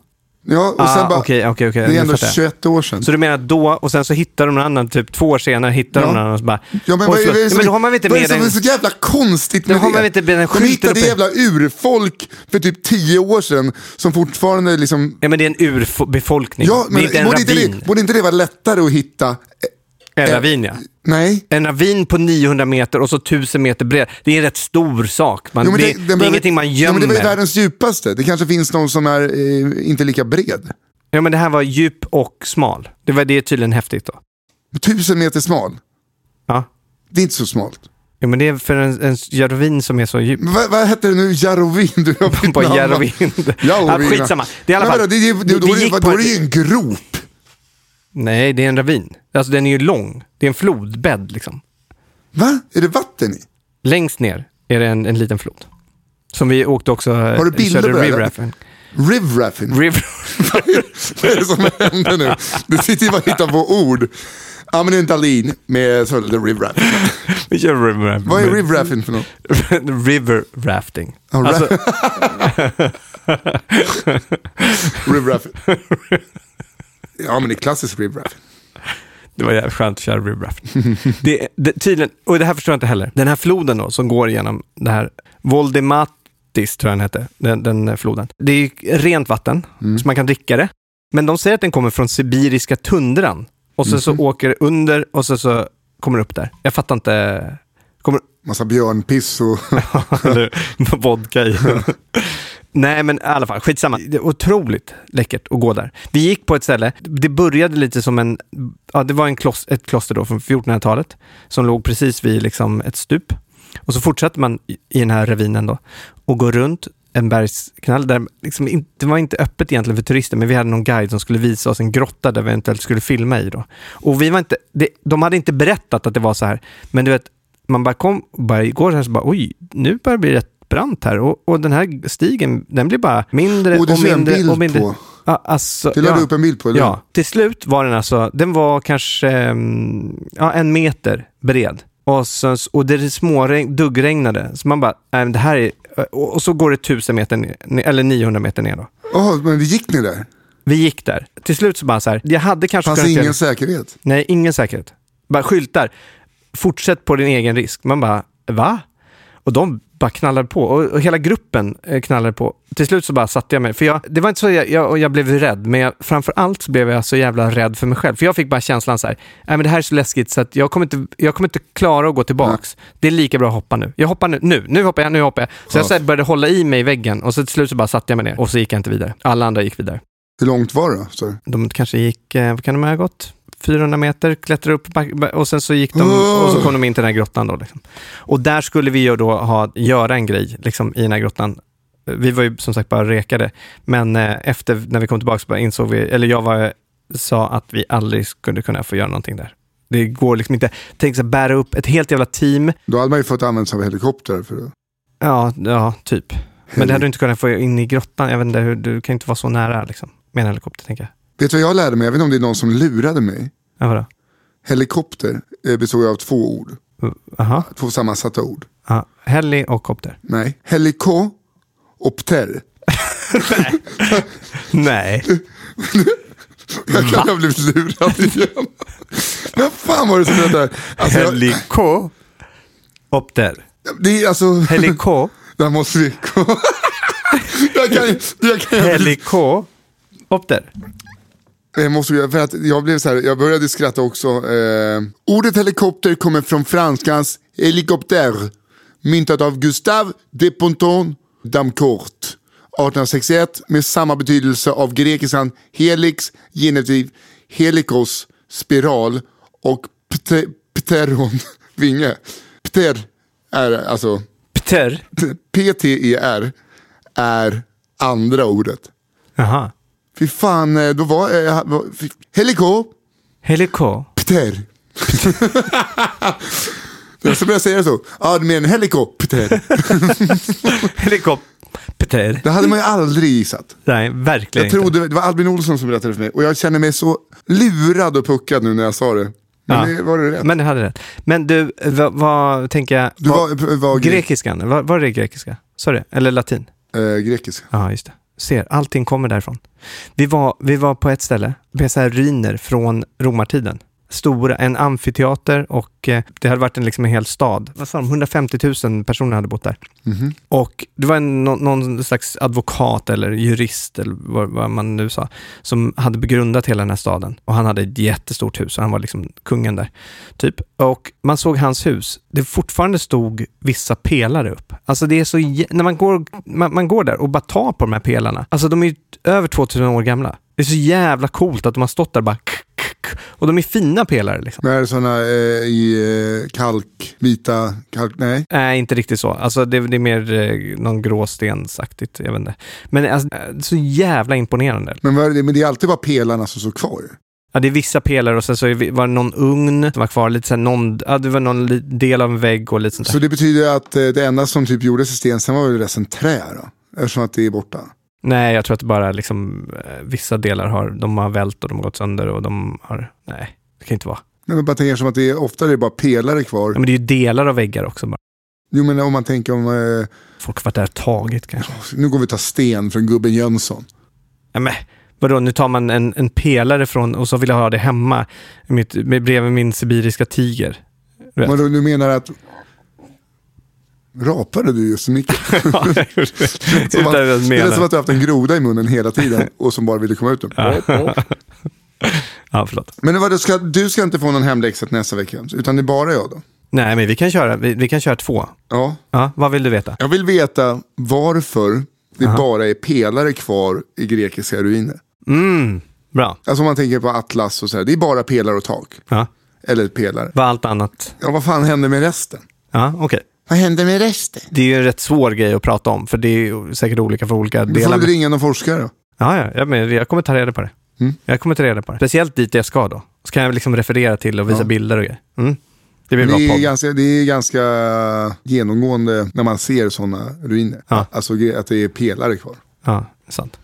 Ja, och ah, sen bara, okay, okay, okay. det är ändå tjugoett år sedan. Så du menar då, och sen så hittar de någon annan, typ två år senare hittar ja. de någon annan och så bara... Ja, men, vad är, vad är det som, men då har man inte vad med är det som är så jävla konstigt med då har man det? inte med den de hittade jävla urfolk för typ tio år sedan som fortfarande liksom... Ja, men det är en urbefolkning. Ja, men det är inte en borde, ravin. inte det, borde inte det vara lättare att hitta... En ravin, ja. Nej. En ravin på niohundra meter och så tusen meter bred. Det är en rätt stor sak. Man, jo, det, det, det, det är behöver, ingenting man gömmer. Ja, men det var världens djupaste. Det kanske finns någon som är eh, inte lika bred. Ja, men det här var djup och smal. Det var det är tydligen häftigt då. Tusen meter smal? Ja. Det är inte så smalt. Ja, men det är för en, en ravin som är så djup. Vad va heter det nu? Jarovin? Du har på Jarovin. Ja, skitsamma. Det är i alla fall... Men, det, det, det, det, då, är, då är det ju en grop. Nej, det är en ravin. Alltså den är ju lång. Det är en flodbädd liksom. Va? Är det vatten i? Längst ner är det en, en liten flod. Som vi åkte också... Har du bilder på det? River-raffing. River-raffing? River. Vad är det som händer nu? Du sitter ju bara och hittar på ord. Använd en Dalin med så, the river-raffing. river Vad är river-raffing för något? River-rafting. Oh, alltså... river-raffing. Ja, men det är klassisk river-raffing. Det var jävligt skönt att köra river-rafting. det, det, tydligen, och det här förstår jag inte heller. Den här floden då, som går igenom det här Voldematis, tror jag den heter, den, den floden. Det är rent vatten, mm. så man kan dricka det. Men de säger att den kommer från sibiriska tundran. Och sen mm. så åker det under och så, så kommer det upp där. Jag fattar inte... Kommer... Massa björnpiss och... Eller vodka i. Nej, men i alla fall, skitsamma. Det är otroligt läckert att gå där. Vi gick på ett ställe, det började lite som en... Ja, det var en kloster, ett kloster då från fjortonhundratalet som låg precis vid liksom ett stup. Och så fortsatte man i den här ravinen då och gå runt en bergsknall där liksom inte, det var inte öppet egentligen för turister, men vi hade någon guide som skulle visa oss en grotta där vi eventuellt skulle filma i då. Och vi var inte, det, de hade inte berättat att det var så här, men du vet, man bara kom och bara går här så bara, oj, nu börjar det bli rätt brant här och, och den här stigen, den blir bara mindre och, och mindre och mindre. På. Ja, alltså, du lade ja, upp en bild på det? Ja, till slut var den alltså, den var kanske ja, en meter bred. Och, så, och det är små regn, duggregnade. Så man bara, nej, det här är... Och, och så går det tusen meter ner, eller niohundra meter ner då. Åh, oh, men vi gick ni där? Vi gick där. Till slut så bara så här, jag hade kanske... Fanns ingen göra... säkerhet? Nej, ingen säkerhet. Bara skyltar. Fortsätt på din egen risk. Man bara, va? Och de bara knallade på. Och, och hela gruppen knallade på. Till slut så bara satte jag mig. För jag, det var inte så jag, jag, jag blev rädd. Men jag, framförallt så blev jag så jävla rädd för mig själv. För jag fick bara känslan så här. Nej, men det här är så läskigt så att jag kommer inte, jag kommer inte klara att gå tillbaks. Mm. Det är lika bra att hoppa nu. Jag hoppar nu. Nu, nu hoppar jag, nu hoppar jag. Så jag så här, började hålla i mig i väggen. Och så till slut så bara satte jag mig ner. Och så gick jag inte vidare. Alla andra gick vidare. Hur långt var det då? Sorry. De kanske gick, vad kan de ha gått? fyrahundra meter, klättrade upp och sen så gick de oh. och så kom de in till den här grottan då liksom. Och där skulle vi ju då ha, göra en grej liksom, i den här grottan. Vi var ju som sagt bara rekade, men eh, efter när vi kom tillbaka så bara insåg vi, eller jag var, sa att vi aldrig skulle kunna få göra någonting där. Det går liksom inte, tänk så bära upp ett helt jävla team. Då hade man ju fått använda sig av helikopter för det. Ja, ja, typ. Men det hade du inte kunnat få in i grottan. Jag vet inte hur, du kan inte vara så nära liksom, med en helikopter, tänker jag. Vet du vad jag lärde mig? Jag vet inte om det är någon som lurade mig. Ja, vadå? Helikopter består av två ord. Aha. Två sammansatta ord. Ja, heli och kopter. Nej, helikopter. Nej. Nej. Jag kan ha blivit lurad igen. Men fan var det som det där? Alltså, helikopter. Det är alltså... Heliko. Där måste vi... jag kan, jag kan... Helikopter. Jag måste, för att jag blev så här, jag började skratta också. Eh, ordet helikopter kommer från franskans helikopter, myntat av Gustave de Ponton d'Amcourt arton sextioett, med samma betydelse av grekiskan helix, genitiv, helikos, spiral och pte, pteron, vinge. Pter är alltså Pter. P T E R är andra ordet. Jaha. Fy fan, då var jag... Heliko. Heliko. Pter. Jag ska börja säga det så. Ja, du menar helikopter. Helikopter. Det hade man ju aldrig gissat. Nej, verkligen jag trodde, inte. Det var Albin Olsson som berättade för mig. Och jag känner mig så lurad och puckad nu när jag sa det. Men ja, det var det rätt. Men det hade rätt. Men du, vad, vad tänker jag... Du var, var, var grekiskan, var, var det grekiska? Sorry, eller latin? Eh, grekiska. Ja, just det. ser, allting kommer därifrån. Vi var, vi var på ett ställe med så här ruiner från romartiden. Stora, en amfiteater och eh, det hade varit en, liksom en hel stad. Vad sa de? hundrafemtio tusen personer hade bott där. Mm-hmm. Och det var en, någon, någon slags advokat eller jurist eller vad, vad man nu sa som hade begrundat hela den här staden. Och han hade ett jättestort hus och han var liksom kungen där. Typ. Och man såg hans hus. Det fortfarande stod vissa pelare upp. Alltså det är så, när man går, man, man går där och bara tar på de här pelarna. Alltså de är ju över tvåtusen år gamla. Det är så jävla coolt att de har stått där bara. Och de är fina pelare liksom. Men är det sådana eh, i eh, kalk, vita, kalk, nej? Nej, inte riktigt så. Alltså det, det är mer eh, någon gråstensaktigt, jag vet inte. Men alltså, så jävla imponerande. Men, var det, men det är alltid bara pelarna som står kvar. Ja, det är vissa pelare och sen så var det någon ugn som var kvar, lite så här, någon, ja, det var någon del av en vägg och lite sånt där. Så det betyder att eh, det enda som typ gjordes i sten, sen var väl resten trä då? Eftersom att det är borta. Nej, jag tror att det bara liksom vissa delar har, de har vält och de har gått sönder och de har, nej, det kan inte vara. Nej, men bara tänker som att det är ofta det är bara pelare kvar. Ja, men det är ju delar av väggar också bara. Jo, men om man tänker om... Eh, folk har varit där taget kanske. Nu går vi ta sten från gubben Jönsson. Ja, men vadå, nu tar man en, en pelare från och så vill jag ha det hemma mitt, bredvid min sibiriska tiger. Men du, du menar att... Rapade du just så mycket? Ja, jag gjorde det. Som att, det är som att du haft en groda i munnen hela tiden och som bara ville komma ut. Ja, ja förlåt. Men vad, du, ska, du ska inte få någon hemläxa nästa vecka, utan det är bara jag då? Nej, men vi kan köra, vi, vi kan köra två. Ja. Ja. Vad vill du veta? Jag vill veta varför det Aha. bara är pelare kvar i grekiska ruiner. Mm, bra. Alltså om man tänker på Atlas och så här, det är bara pelare och tak. Ja. Eller pelare. Vad allt annat? Ja, vad fan händer med resten? Ja, okej. Okay. Vad händer med resten? Det är ju en rätt svår grej att prata om, för det är ju säkert olika för olika delar. Du får väl ringa någon forskare då? Ja, ja, ja, men jag kommer ta reda på det. Mm. Jag kommer ta reda på det. Speciellt dit jag ska då. Så kan jag liksom referera till och visa ja. bilder och grejer. Mm. Det blir bra det, är podd. ganska, det är ganska genomgående när man ser sådana ruiner. Ja. Alltså att det är pelare kvar. Ja, det är sant.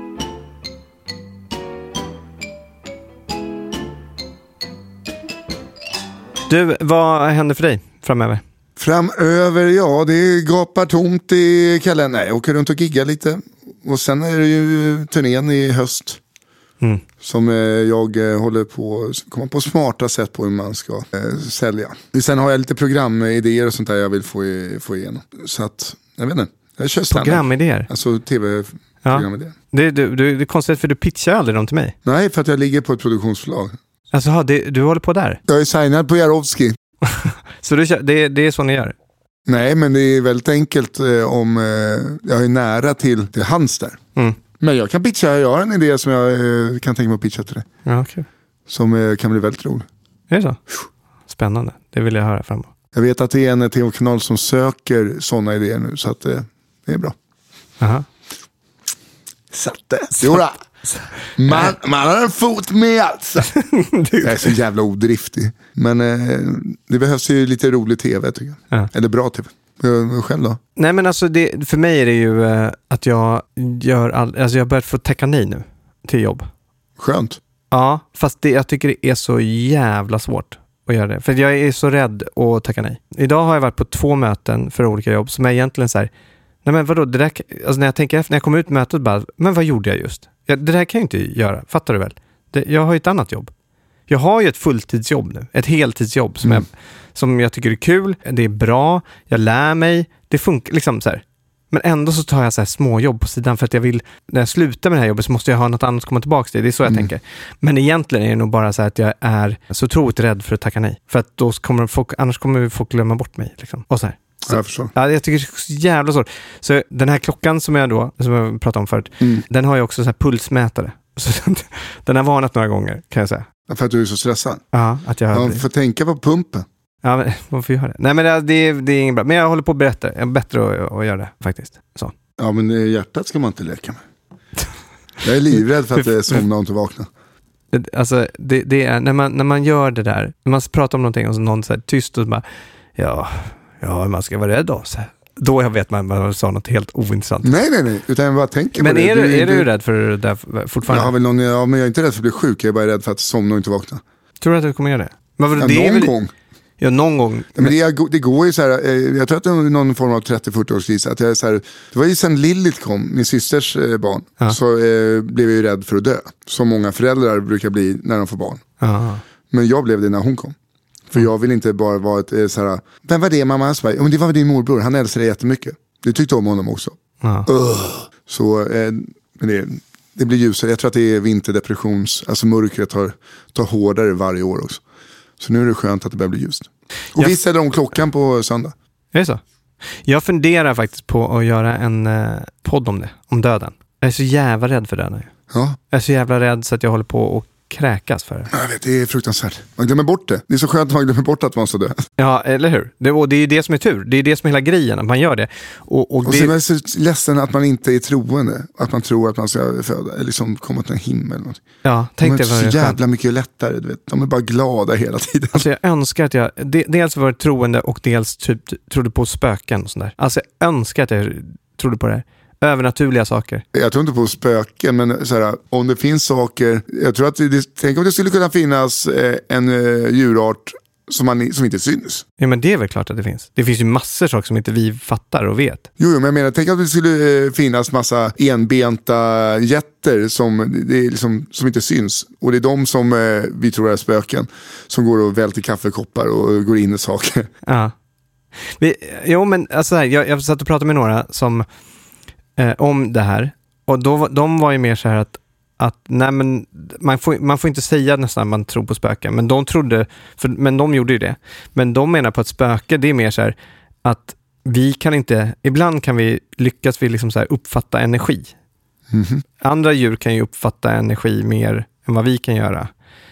Du, vad händer för dig framöver? Framöver, ja, det gapar tomt i kalendern. Nej, jag åker runt och giggar lite. Och sen är det ju turnén i höst. Mm. Som eh, jag eh, håller på att komma på smarta sätt på hur man ska eh, sälja. Sen har jag lite programidéer och sånt där jag vill få, i, få igenom. Så att, jag vet inte. Jag kör standard. Programidéer? Alltså tv-programidéer. Ja. Det, det, det, det är konstigt för du pitchar aldrig dem till mig. Nej, för att jag ligger på ett produktionsförlag. Alltså, det, du håller på där? Jag är signad på Jarowski. Så du, det, det är så ni gör? Nej, men det är väldigt enkelt eh, om eh, jag är nära till, till hans där. Mm. Men jag kan pitcha, jag har en idé som jag eh, kan tänka mig att pitcha till dig. Ja, okay. Som eh, kan bli väldigt rolig. Är det så? Spännande, det vill jag höra framåt. Jag vet att det är en tv-kanal som söker sådana idéer nu, så att eh, det är bra. Aha. Satte. Jodå. Man, man har en fot med alltså. Jag är så jävla odriftig. Men eh, det behövs ju lite rolig tv tycker jag. Ja. Eller bra tv. Jag, själv då? Nej men alltså det, för mig är det ju eh, att jag gör all, alltså jag har börjat få tacka nej nu till jobb. Skönt. Ja, fast det, jag tycker det är så jävla svårt att göra det. För jag är så rädd att tacka nej. Idag har jag varit på två möten för olika jobb som är egentligen så här, nej men vadå, det där, alltså när jag tänker efter, när jag kommer ut mötet bara, men vad gjorde jag just? Ja, det där kan jag inte göra, fattar du väl? Det, jag har ju ett annat jobb. Jag har ju ett fulltidsjobb nu, ett heltidsjobb som, mm. jag, som jag tycker är kul, det är bra, jag lär mig, det funkar liksom så här. Men ändå så tar jag så här små jobb på sidan för att jag vill, när jag slutar med det här jobbet så måste jag ha något annat att komma tillbaka till. Det är så jag mm. tänker. Men egentligen är det nog bara så här att jag är så otroligt rädd för att tacka nej. För att då kommer folk, annars kommer folk glömma bort mig. Liksom. Och så här. Så, jag förstår. Ja, jag tycker det är så jävla svårt. Så den här klockan som jag då, som jag pratade om förut, mm. den har ju också så här pulsmätare. Så den har varnat några gånger, kan jag säga. För att du är så stressad? Ja, att jag har... Ja, får tänka på pumpen. Ja, men varför gör det? Nej, men det, det, det är inget bra. Men jag håller på att berätta. Jag är bättre att, att göra det, faktiskt. Så. Ja, men hjärtat ska man inte leka med. Jag är livrädd för att det somnar och inte vakna. Alltså, det, det är, när man, när man gör det där, när man pratar om någonting och så någon säger tyst och bara, ja, ja, man ska vara rädd då. Så här. Då vet man att man sa något helt ointressant. Nej, nej, nej. Utan jag bara tänker men på är det. Du, är du, du rädd för det där fortfarande? Jag har väl någon, ja, men jag är inte rädd för att bli sjuk. Jag är bara rädd för att somna och inte vakna. Tror du att du kommer göra det? Men ja, det någon är väl, gång. Ja, någon gång. Men det, är, det går ju så här, jag tror att det är någon form av trettio-fyrtio-årskris. Att jag är så här, det var ju sen Lilith kom, min systers barn, ja. så eh, blev jag ju rädd för att dö. Som många föräldrar brukar bli när de får barn. Ja. Men jag blev det när hon kom. För jag vill inte bara vara ett eh, så här, vem var det mamma? Så bara, men det var din morbror, han älskade dig jättemycket. Du tyckte om honom också. Ja. Uh. Så eh, men det, det blir ljusare. Jag tror att det är vinterdepressions, alltså mörkret tar, tar hårdare varje år också. Så nu är det skönt att det börjar bli ljust. Och jag... vi ställer om klockan på söndag. Är det så? Jag funderar faktiskt på att göra en eh, podd om det, om döden. Jag är så jävla rädd för döden. Ja. Jag är så jävla rädd så att jag håller på att kräkas för det. Jag vet, det är fruktansvärt. Man glömmer bort det. Det är så skönt att man glömmer bort att man ska dö. Ja, eller hur? Det, och det är det som är tur. Det är det som är hela grejen, att man gör det. Och, och, och det... så är man så ledsen att man inte är troende. Att man tror att man ska föda, eller liksom komma till en himmel. Eller något. Ja, tänk det. De är så jävla mycket lättare, du vet. De är bara glada hela tiden. Alltså jag önskar att jag de, dels var troende och dels typ trodde på spöken och sånt där. Alltså jag önskar att jag trodde på det här. Övernaturliga saker. Jag tror inte på spöken, men så här, om det finns saker, jag tror att det, tänk om det skulle kunna finnas eh, en eh, djurart som, man, som inte syns. Ja, men det är väl klart att det finns. Det finns ju massor saker som inte vi fattar och vet. Jo, men jag menar, tänk att det skulle eh, finnas massa enbenta jätter som, det är liksom, som inte syns. Och det är de som eh, vi tror är spöken, som går och välter kaffekoppar och går in i saker. Ja. Vi, jo, men alltså här, jag, jag satt och pratade med några som Eh, om det här. Och då, de var ju mer så här att, att nej, men man, får, man får inte säga nästan att man tror på spöken. Men de trodde, för, men de gjorde ju det. Men de menar på att spöke, det är mer så här att vi kan inte, ibland kan vi lyckas vi liksom så här uppfatta energi. Mm-hmm. Andra djur kan ju uppfatta energi mer än vad vi kan göra.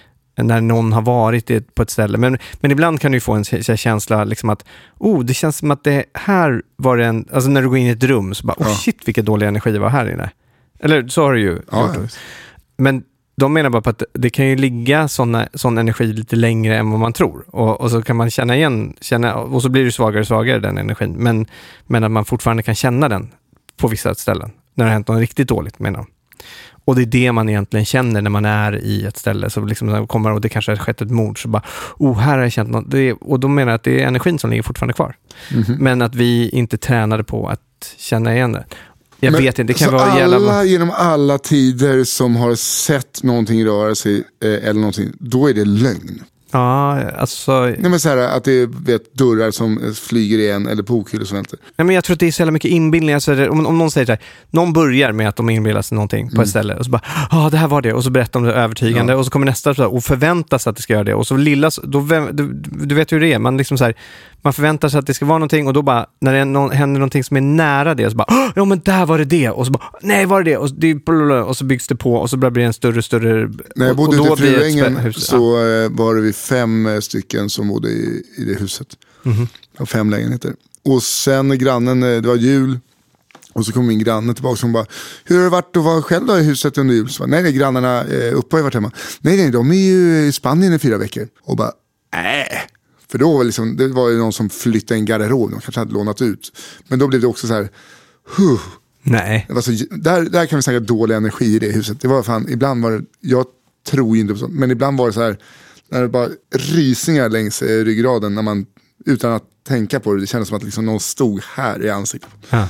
När någon har varit på ett ställe. Men, men ibland kan du få en känsla liksom att oh, det känns som att det här var en, alltså när du går in i ett rum så bara, oh shit vilken dålig energi var här inne. Eller så har du ju ja, gjort. Men de menar bara på att det kan ju ligga såna, sån energi lite längre än vad man tror. Och, och så kan man känna igen, känna, och så blir det svagare och svagare den energin. Men, men att man fortfarande kan känna den på vissa ställen. När det har hänt något riktigt dåligt menar de. Och det är det man egentligen känner när man är i ett ställe. Så liksom när man kommer och det kanske har skett ett mord så bara, oh här har jag känt något. Det är, och de menar att det är energin som ligger fortfarande kvar. Mm-hmm. Men att vi inte tränade på att känna igen det. Jag Men, vet inte, det kan vara alla jävla... genom alla tider som har sett någonting röra sig eh, eller någonting, då är det lögn. Ja, alltså... Nej, men så här, att det är vet, dörrar som flyger igen eller bokhyllor som välter. Nej, men jag tror att det är så jävla mycket inbildning. Alltså, om, om någon säger så här, någon börjar med att de inbillar sig någonting på mm. ett ställe och så bara, ja ah, det här var det. Och så berättar de det övertygande ja. Och så kommer nästa så här, och förväntar sig att det ska göra det. Och så lilla, då, du, du vet hur det är. Man, liksom så här, man förväntar sig att det ska vara någonting och då bara, när det någon, händer någonting som är nära det så bara, ja men där var det det. Och så bara, nej var det det? Och, det, och så byggs det på och så blir det en större, större... När jag bodde ute i Fruängen så ja. var det vi fem stycken som bodde i, i det huset. Mm-hmm. Och fem lägenheter. Och sen grannen, det var jul. Och så kom min granne tillbaka och bara, hur har det varit att vara själv då i huset under jul? Så bara, nej, nej, grannarna eh, uppe har varit hemma. Nej, nej, de är ju i Spanien i fyra veckor. Och bara, äh. För då var liksom, det var ju någon som flyttade en garderob. De kanske hade lånat ut. Men då blev det också så här, huh. Nej. Det var så, där, där kan vi säga dålig energi i det huset. Det var fan, ibland var det, jag tror inte på sånt. Men ibland var det så här, när det bara rysningar längs eh, ryggraden när man, utan att tänka på det, det kändes som att liksom någon stod här i ansiktet. Ja.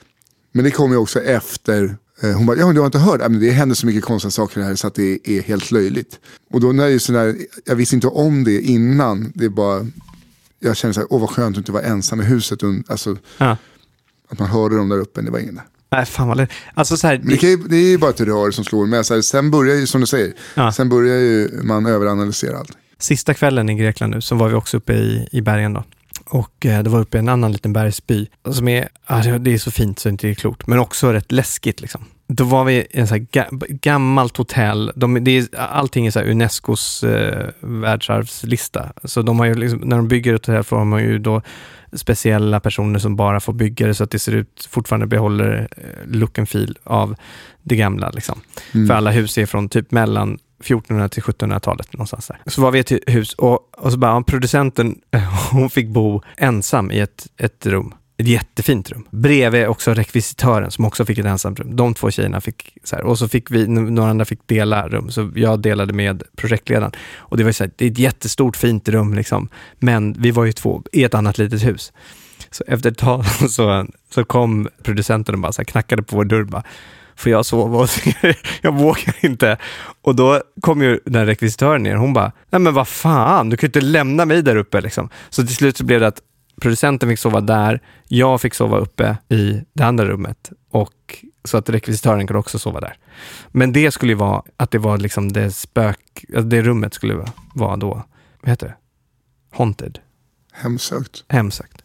Men det kom ju också efter, eh, hon bara, ja men du har inte hört, ja, men det händer så mycket konstiga saker här så att det är helt löjligt. Och då när det är så där, jag visste inte om det innan, det är bara, jag kände så här, åh vad skönt att inte vara ensam i huset, och, alltså, ja. Att man hörde dem där uppe, det var ingen där. Nej, fan vad det, alltså så här, det, det, det är ju bara ett rör som slår med, så här, sen börjar ju, som du säger, ja. Sen börjar ju man överanalysera allt. Sista kvällen i Grekland nu så var vi också uppe i, i bergen då. Och eh, det var uppe i en annan liten bergsby som är, ah, det är så fint så det inte är klokt, men också rätt läskigt liksom. Då var vi i en så här ga- gammalt hotell. De, det är, allting är så här Unescos eh, världsarvslista. Så de har ju liksom, när de bygger ett hotell får de ju då speciella personer som bara får bygga det så att det ser ut, fortfarande behåller eh, look and feel av det gamla liksom. Mm. För alla hus är från typ mellan fjortonhundra till sjuttonhundratalet någonstans där. Så var vi i ett hus och, och så bara, producenten hon fick bo ensam i ett, ett rum Ett jättefint rum. Bredvid också rekvisitören som också fick ett ensamt rum. De två tjejerna fick så här. Och så fick vi, några andra fick dela rum. Så jag delade med projektledaren. Och det var så här, det är ett jättestort fint rum liksom. Men vi var ju två i ett annat litet hus. Så efter ett tag så, så kom producenten och bara så här, knackade på vår dörr bara, för jag sova och jag vågar inte. Och då kom ju den rekvisitören ner. Hon bara, nej men vad fan, du kan ju inte lämna mig där uppe liksom. Så till slut så blev det att producenten fick sova där, jag fick sova uppe i det andra rummet, och så att rekvisitören kunde också sova där. Men det skulle ju vara att det var liksom det spök, alltså det rummet skulle vara då, vad heter det? Haunted. Hemsökt. Hemsökt.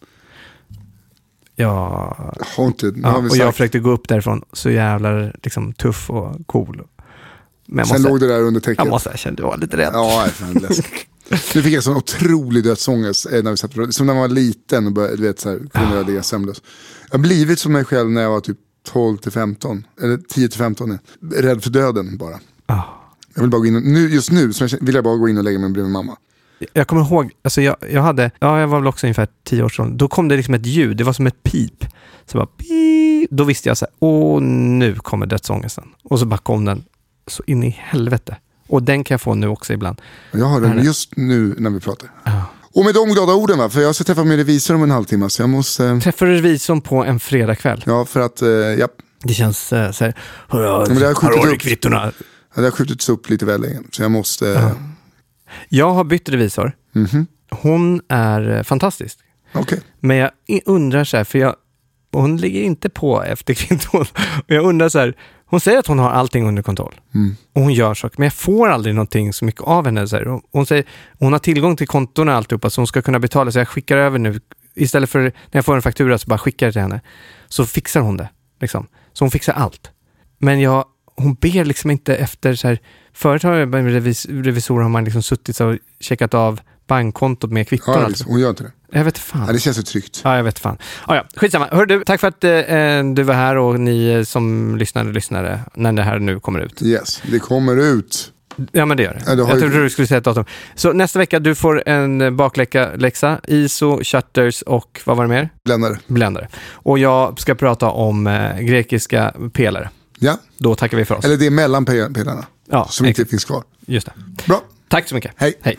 Ja, Haunted. Ja, och jag försökte gå upp därifrån så jävla liksom tuff och cool. Men jag Sen måste, låg det där under täcket. jag måste erkänna, jag var lite rädd. Ja, jag är fan läskigt. Nu fick jag sån otrolig dödsångest när vi satt på, som när man var liten och började, du vet, så här, kunde jag ligga sömnlös. Jag har blivit som mig själv när jag var typ tolv till femton, eller tio till femton, rädd för döden bara. Ah. Jag vill bara gå in och, nu, just nu så vill jag bara gå in och lägga mig bredvid mamma. Jag kommer ihåg, alltså jag, jag hade, ja jag var väl också ungefär tio år sedan, då kom det liksom ett ljud, det var som ett pip. Så bara, pip, då visste jag så här, åh nu kommer dödsångesten. Och så bara kom den, så in i helvete. Och den kan jag få nu också ibland. Jag har den just nu när vi pratar. Ah. Och med de glada orden, va? För jag ska träffa min revisor om en halvtimme, så jag måste... Eh... Träffar du revisorn på en fredagkväll? Ja, för att, eh, ja. Det känns eh, så här, hörru, men det har skjutit upp kvittorna. Det har skjutits upp lite väl länge, så jag måste... Eh... Ah. Jag har bytt revisor. Mm-hmm. Hon är fantastisk. Okay. Men jag undrar så här, för jag, hon ligger inte på efter kvitton. Och jag undrar så här, hon säger att hon har allting under kontroll. Mm. Och hon gör saker, men jag får aldrig någonting så mycket av henne. Så här. Hon säger, hon har tillgång till kontorna och alltihopa, så hon ska kunna betala. Så jag skickar över nu, istället för när jag får en faktura så bara skickar jag till henne. Så fixar hon det. Liksom. Så hon fixar allt. Men jag, hon ber liksom inte efter så här, förut har jag med revis, revisor har man liksom suttit och checkat av bankkontot med kvitton. Ja, alltså. hon gör inte det. Jag vet fan. Ja, det känns så tryggt. Ja, jag vet fan. Ah, ja, skitsamma. Hör du, tack för att eh, du var här, och ni som lyssnade lyssnade när det här nu kommer ut. Yes, det kommer ut. Ja, men det gör det. Ja, det jag ju... trodde du skulle säga ett datum. Så nästa vecka du får en bakläxa, I S O, shutters och vad var det mer? Bländare. Bländare. Och jag ska prata om eh, grekiska pelare. Ja. Då tackar vi för oss. Eller det är mellan pelarna. Ja, som inte finns kvar. Just det. Bra. Tack så mycket. Hej. Hej.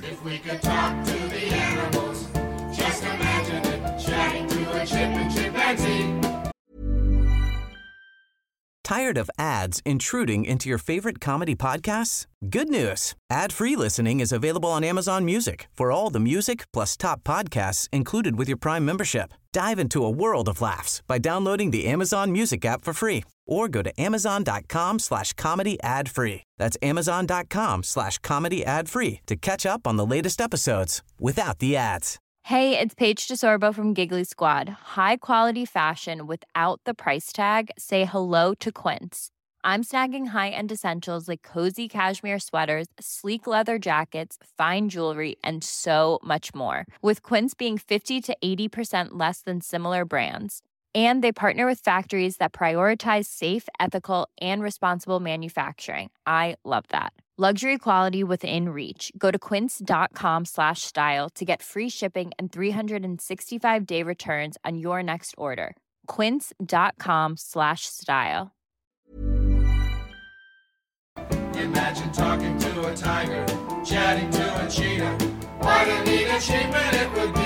Tired of ads intruding into your favorite comedy podcasts? Good news. Ad-free listening is available on Amazon Music for all the music plus top podcasts included with your Prime membership. Dive into a world of laughs by downloading the Amazon Music app for free or go to amazon.com slash comedy ad free. That's amazon.com slash comedy ad free to catch up on the latest episodes without the ads. Hey, it's Paige DeSorbo from Giggly Squad. High quality fashion without the price tag. Say hello to Quince. I'm snagging high-end essentials like cozy cashmere sweaters, sleek leather jackets, fine jewelry, and so much more. With Quince being fifty to eighty percent less than similar brands. And they partner with factories that prioritize safe, ethical, and responsible manufacturing. I love that. Luxury quality within reach. Go to quince.com slash style to get free shipping and three sixty-five day returns on your next order. Quince.com slash style. Imagine talking to a tiger, chatting to a cheetah. What a neat achievement it would be